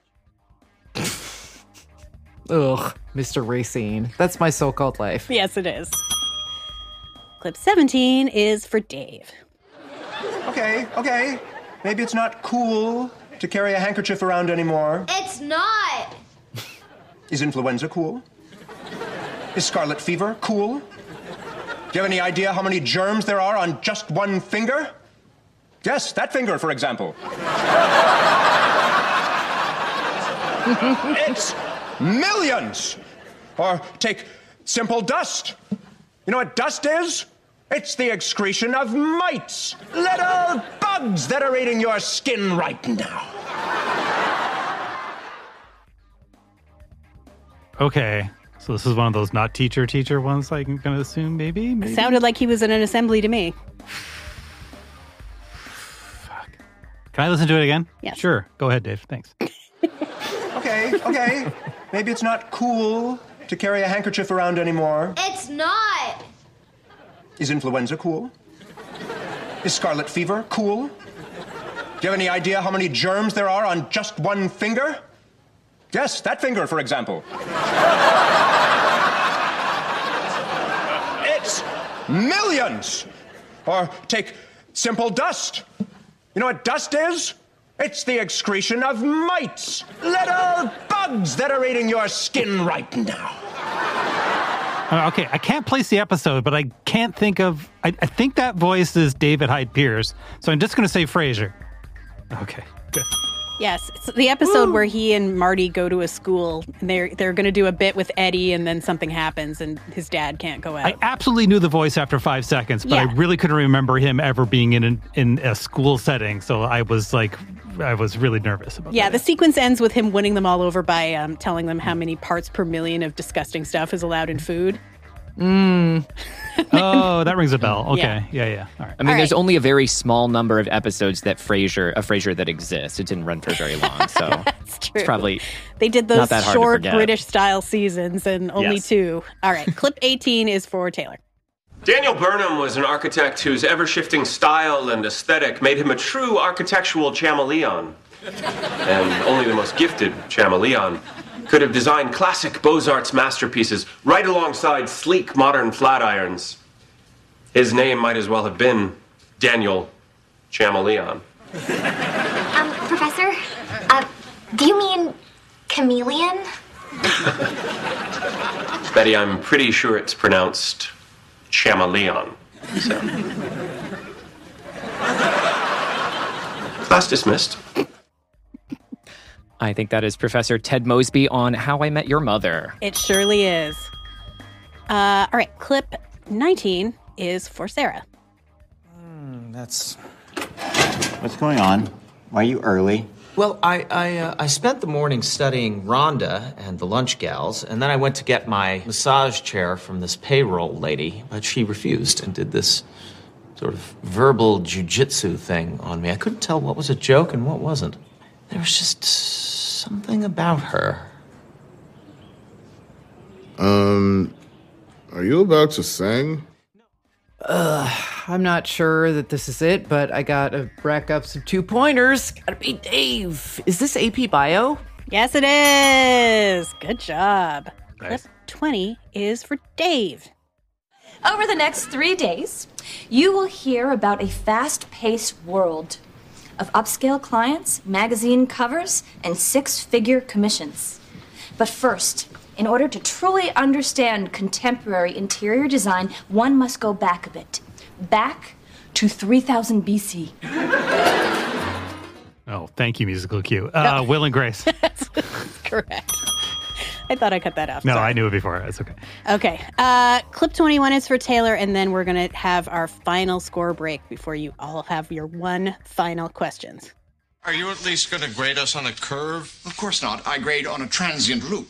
Ugh, Mister Racine. That's my so-called life.
Yes, it is. Clip seventeen is for Dave.
Okay, okay. Maybe it's not cool to carry a handkerchief around anymore.
it's not.
Is influenza cool? Is scarlet fever cool? Do you have any idea how many germs there are on just one finger? Yes, that finger, for example. It's millions! Or take simple dust. You know what dust is? It's the excretion of mites, little bugs that are eating your skin right now.
Okay, So this is one of those not teacher teacher ones. I'm going to assume maybe. maybe?
Sounded like he was in an assembly to me.
Can I listen to it again?
Yes.
Sure. Go ahead, Dave. Thanks.
Okay, okay. Maybe it's not cool to carry a handkerchief around anymore.
It's not.
Is influenza cool? Is scarlet fever cool? Do you have any idea how many germs there are on just one finger? Yes, that finger, for example. It's millions. Or take simple dust. You know what dust is? It's the excretion of mites, little bugs that are eating your skin right now.
Uh, okay, I can't place the episode, but I can't think of... I, I think that voice is David Hyde Pierce, so I'm just going to say Frasier. Okay, good.
Yes, it's the episode Woo. where he and Marty go to a school, and they're they're going to do a bit with Eddie, and then something happens, and his dad can't go out.
I absolutely knew the voice after five seconds, but
Yeah.
I really couldn't remember him ever being in an, in a school setting, so I was like, I was really nervous about
Yeah,
that.
the sequence ends with him winning them all over by um, telling them how many parts per million of disgusting stuff is allowed in food.
Mm.
Oh, that rings a bell. Okay,
Yeah.
yeah, yeah. All right.
I mean,
All
there's
right.
only a very small number of episodes that Frasier, a Frasier that exists. It didn't run for very long, so
That's true.
it's probably
They did those
not that hard to
short
forget.
British-style seasons, and only
Yes.
two. All right, clip eighteen is for Taylor.
Daniel Burnham was an architect whose ever-shifting style and aesthetic made him a true architectural chameleon. And only the most gifted chameleon could have designed classic Beaux-Arts masterpieces right alongside sleek modern flat irons. His name might as well have been Daniel Chameleon.
Um, Professor, uh, do you mean chameleon?
Betty, I'm pretty sure it's pronounced chameleon. So. Class dismissed.
I think that is Professor Ted Mosby on How I Met Your Mother.
It surely is. Uh, all right, clip nineteen is for Sarah.
Mm, that's...
What's going on? Why are you early?
Well, I I, uh, I spent the morning studying Rhonda and the lunch gals, and then I went to get my massage chair from this payroll lady, but she refused and did this sort of verbal jujitsu thing on me. I couldn't tell what was a joke and what wasn't. There was just something about her.
Um, are you about to sing?
Ugh, I'm not sure that this is it, but I gotta rack up some two pointers. Gotta be Dave. Is this A P Bio?
Yes, it is. Good job.
Nice.
Clip twenty is for Dave.
Over the next three days, you will hear about a fast-paced world of upscale clients, magazine covers, and six-figure commissions. But first, in order to truly understand contemporary interior design, one must go back a bit. Back to three thousand B C.
Oh, thank you, musical cue. Uh, Will and Grace.
That's correct. I thought I cut that off.
No,
Sorry.
I knew it before. It's okay.
Okay. Uh, clip twenty-one is for Taylor, and then we're going to have our final score break before you all have your one final questions.
Are you at least going to grade us on a curve?
Of course not. I grade on a transient loop.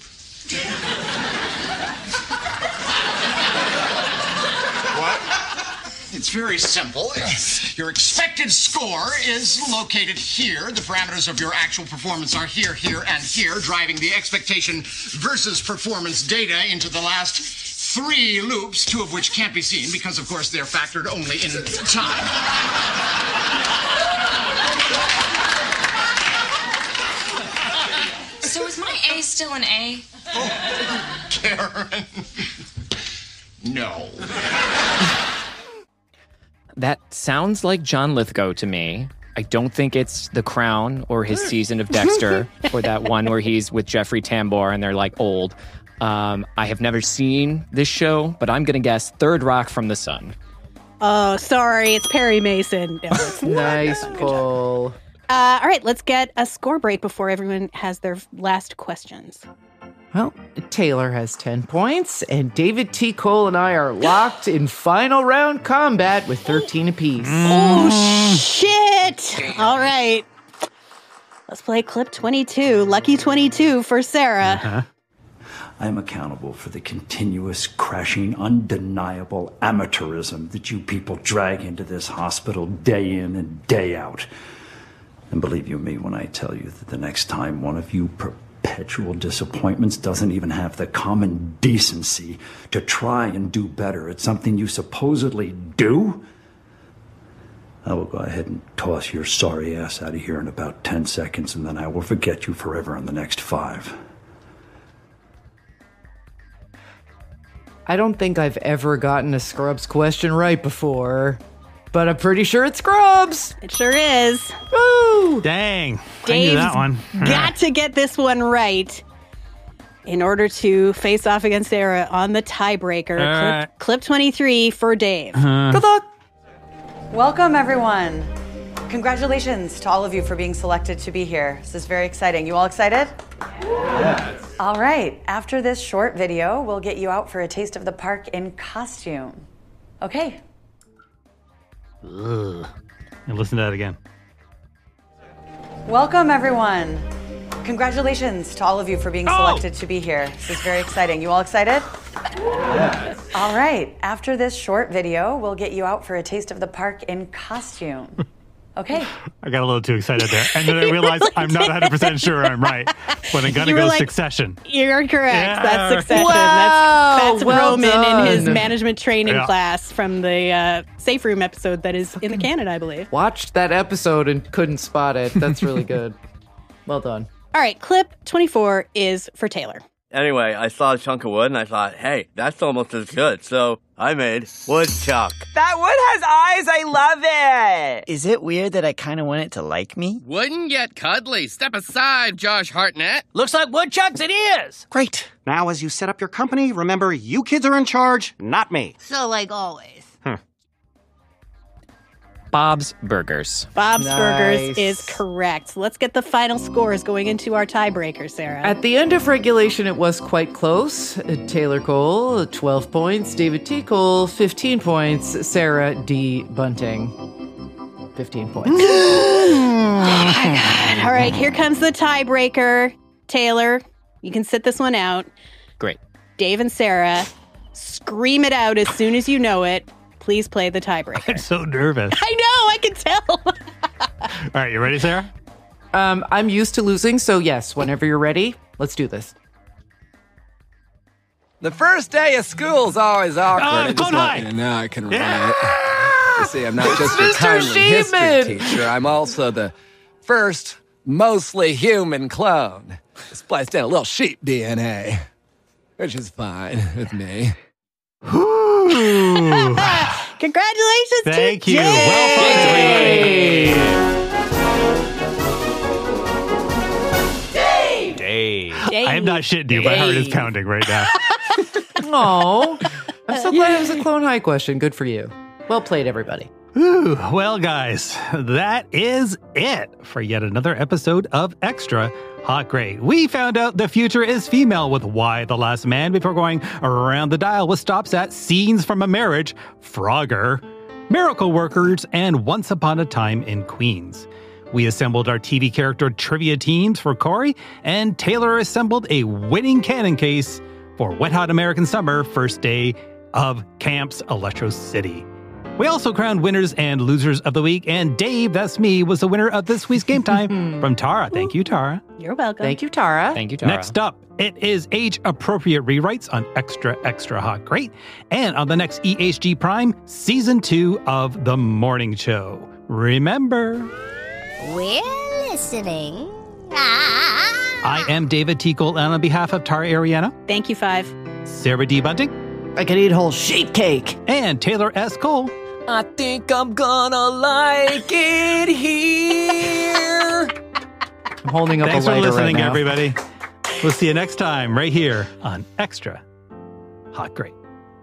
What?
It's very simple. Your expected score is located here. The parameters of your actual performance are here, here, and here, driving the expectation versus performance data into the last three loops, two of which can't be seen because, of course, they're factored only in time.
So is my A still an A?
Oh, Karen. No.
That sounds like John Lithgow to me. I don't think it's The Crown or his season of Dexter or that one where he's with Jeffrey Tambor and they're like old. Um, I have never seen this show, but I'm going to guess Third Rock from the Sun.
Oh, sorry. It's Perry Mason. No, it's not.
Nice pull.
Uh, all right, let's get a score break before everyone has their last questions.
Well, Taylor has ten points, and David T. Cole and I are locked in final round combat with thirteen apiece.
Oh, shit! All right. Let's play clip twenty-two. Lucky twenty-two for Sarah.
Uh-huh.
I am accountable for the continuous, crashing, undeniable amateurism that you people drag into this hospital day in and day out. And believe you me when I tell you that the next time one of you perpetual disappointments doesn't even have the common decency to try and do better at something you supposedly do, I will go ahead and toss your sorry ass out of here in about ten seconds, and then I will forget you forever in the next five.
I don't think I've ever gotten a Scrubs question right before, but I'm pretty sure it's Scrubs.
It sure is.
Woo!
Dang. I
Dave's
knew that one.
got to get this one right in order to face off against Sarah on the tiebreaker.
All right.
Clip, clip twenty-three for Dave.
Uh-huh.
Good luck.
Welcome, everyone. Congratulations to all of you for being selected to be here. This is very exciting. You all excited? Yes. All right. After this short video, we'll get you out for a taste of the park in costume. Okay.
Ugh. And listen to that again.
Welcome, everyone. Congratulations to all of you for being
Oh!
selected to be here. This is very exciting. You all excited? Yes. All right. After this short video, we'll get you out for a taste of the park in costume. Okay.
I got a little too excited there. And then I realized I'm not one hundred percent sure I'm right. But I'm going to
You were
go
like,
Succession.
You're correct.
Yeah.
That's Succession.
Wow,
that's that's
well
Roman
done.
in his management training
Yeah.
class from the uh, Safe Room episode that is in the canon, I believe.
Watched that episode and couldn't spot it. That's really good. Well done.
All right, clip twenty-four is for Taylor.
Anyway, I saw a chunk of wood and I thought, hey, that's almost as good. So I made woodchuck.
That wood has eyes. I love it. Is it weird that I kind of want it to like me?
Wouldn't get cuddly. Step aside, Josh Hartnett.
Looks like woodchucks it is.
Great. Now, as you set up your company, remember you kids are in charge, not me.
So, like always.
Bob's Burgers.
Bob's
Nice.
Burgers is correct. Let's get the final scores going into our tiebreaker, Sarah.
At the end of regulation, it was quite close. Uh, Taylor Cole, twelve points. David T. Cole, fifteen points. Sarah D. Bunting, fifteen points.
Oh my God. All right, here comes the tiebreaker. Taylor, you can sit this one out.
Great.
Dave and Sarah, scream it out as soon as you know it. Please play the tiebreaker.
I'm so nervous.
I know, I can tell.
All right, you ready, Sarah?
Um, I'm used to losing, so yes, whenever you're ready, let's do this.
The first day of school's always awkward.
Uh,
I just
Clone
want
High.
you to know I can
Yeah.
run it. You see, I'm not just your
Mister
kindly history
Sheeman.
teacher. I'm also the first mostly human clone. Spliced in a little sheep D N A, which is fine with me.
Congratulations
Thank
to
you.
Dave.
Well fun,
Dave.
Dave.
Dave.
I am not shitting you. My heart is
Dave.
pounding right now.
Oh, I'm so glad it was a Clone High question. Good for you. Well played, everybody.
Ooh, well, guys, that is it for yet another episode of Extra Hot Great. We found out the future is female with Why the Last Man before going around the dial with stops at Scenes from a Marriage, Frogger, Miracle Workers, and Once Upon a Time in Queens. We assembled our T V character trivia teams for Corey, and Taylor assembled a winning canon case for Wet Hot American Summer, first day of Camps Electro City. We also crowned winners and losers of the week, and Dave, that's me, was the winner of this week's Game Time from Tara. Thank you, Tara.
You're welcome.
Thank you, Tara.
Thank you, Tara.
Next up, it is age-appropriate rewrites on Extra Extra Hot Great, and on the next E H G Prime, Season two of The Morning Show. Remember,
We're listening. Ah.
I am David Teakle, and on behalf of Tara Ariana,
Thank you, Five.
Sarah D. Bunting,
I could eat whole sheep cake.
and Taylor S. Cole.
I think I'm gonna like it here.
I'm holding up
Thanks
a
for
lighter
listening,
right now.
everybody. We'll see you next time right here on Extra Hot Great.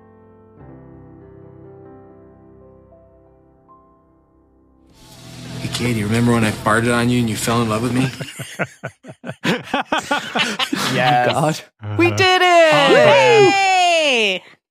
Hey, Katie, remember when I farted on you and you fell in love with me?
Yes. God. We did it!
Hey!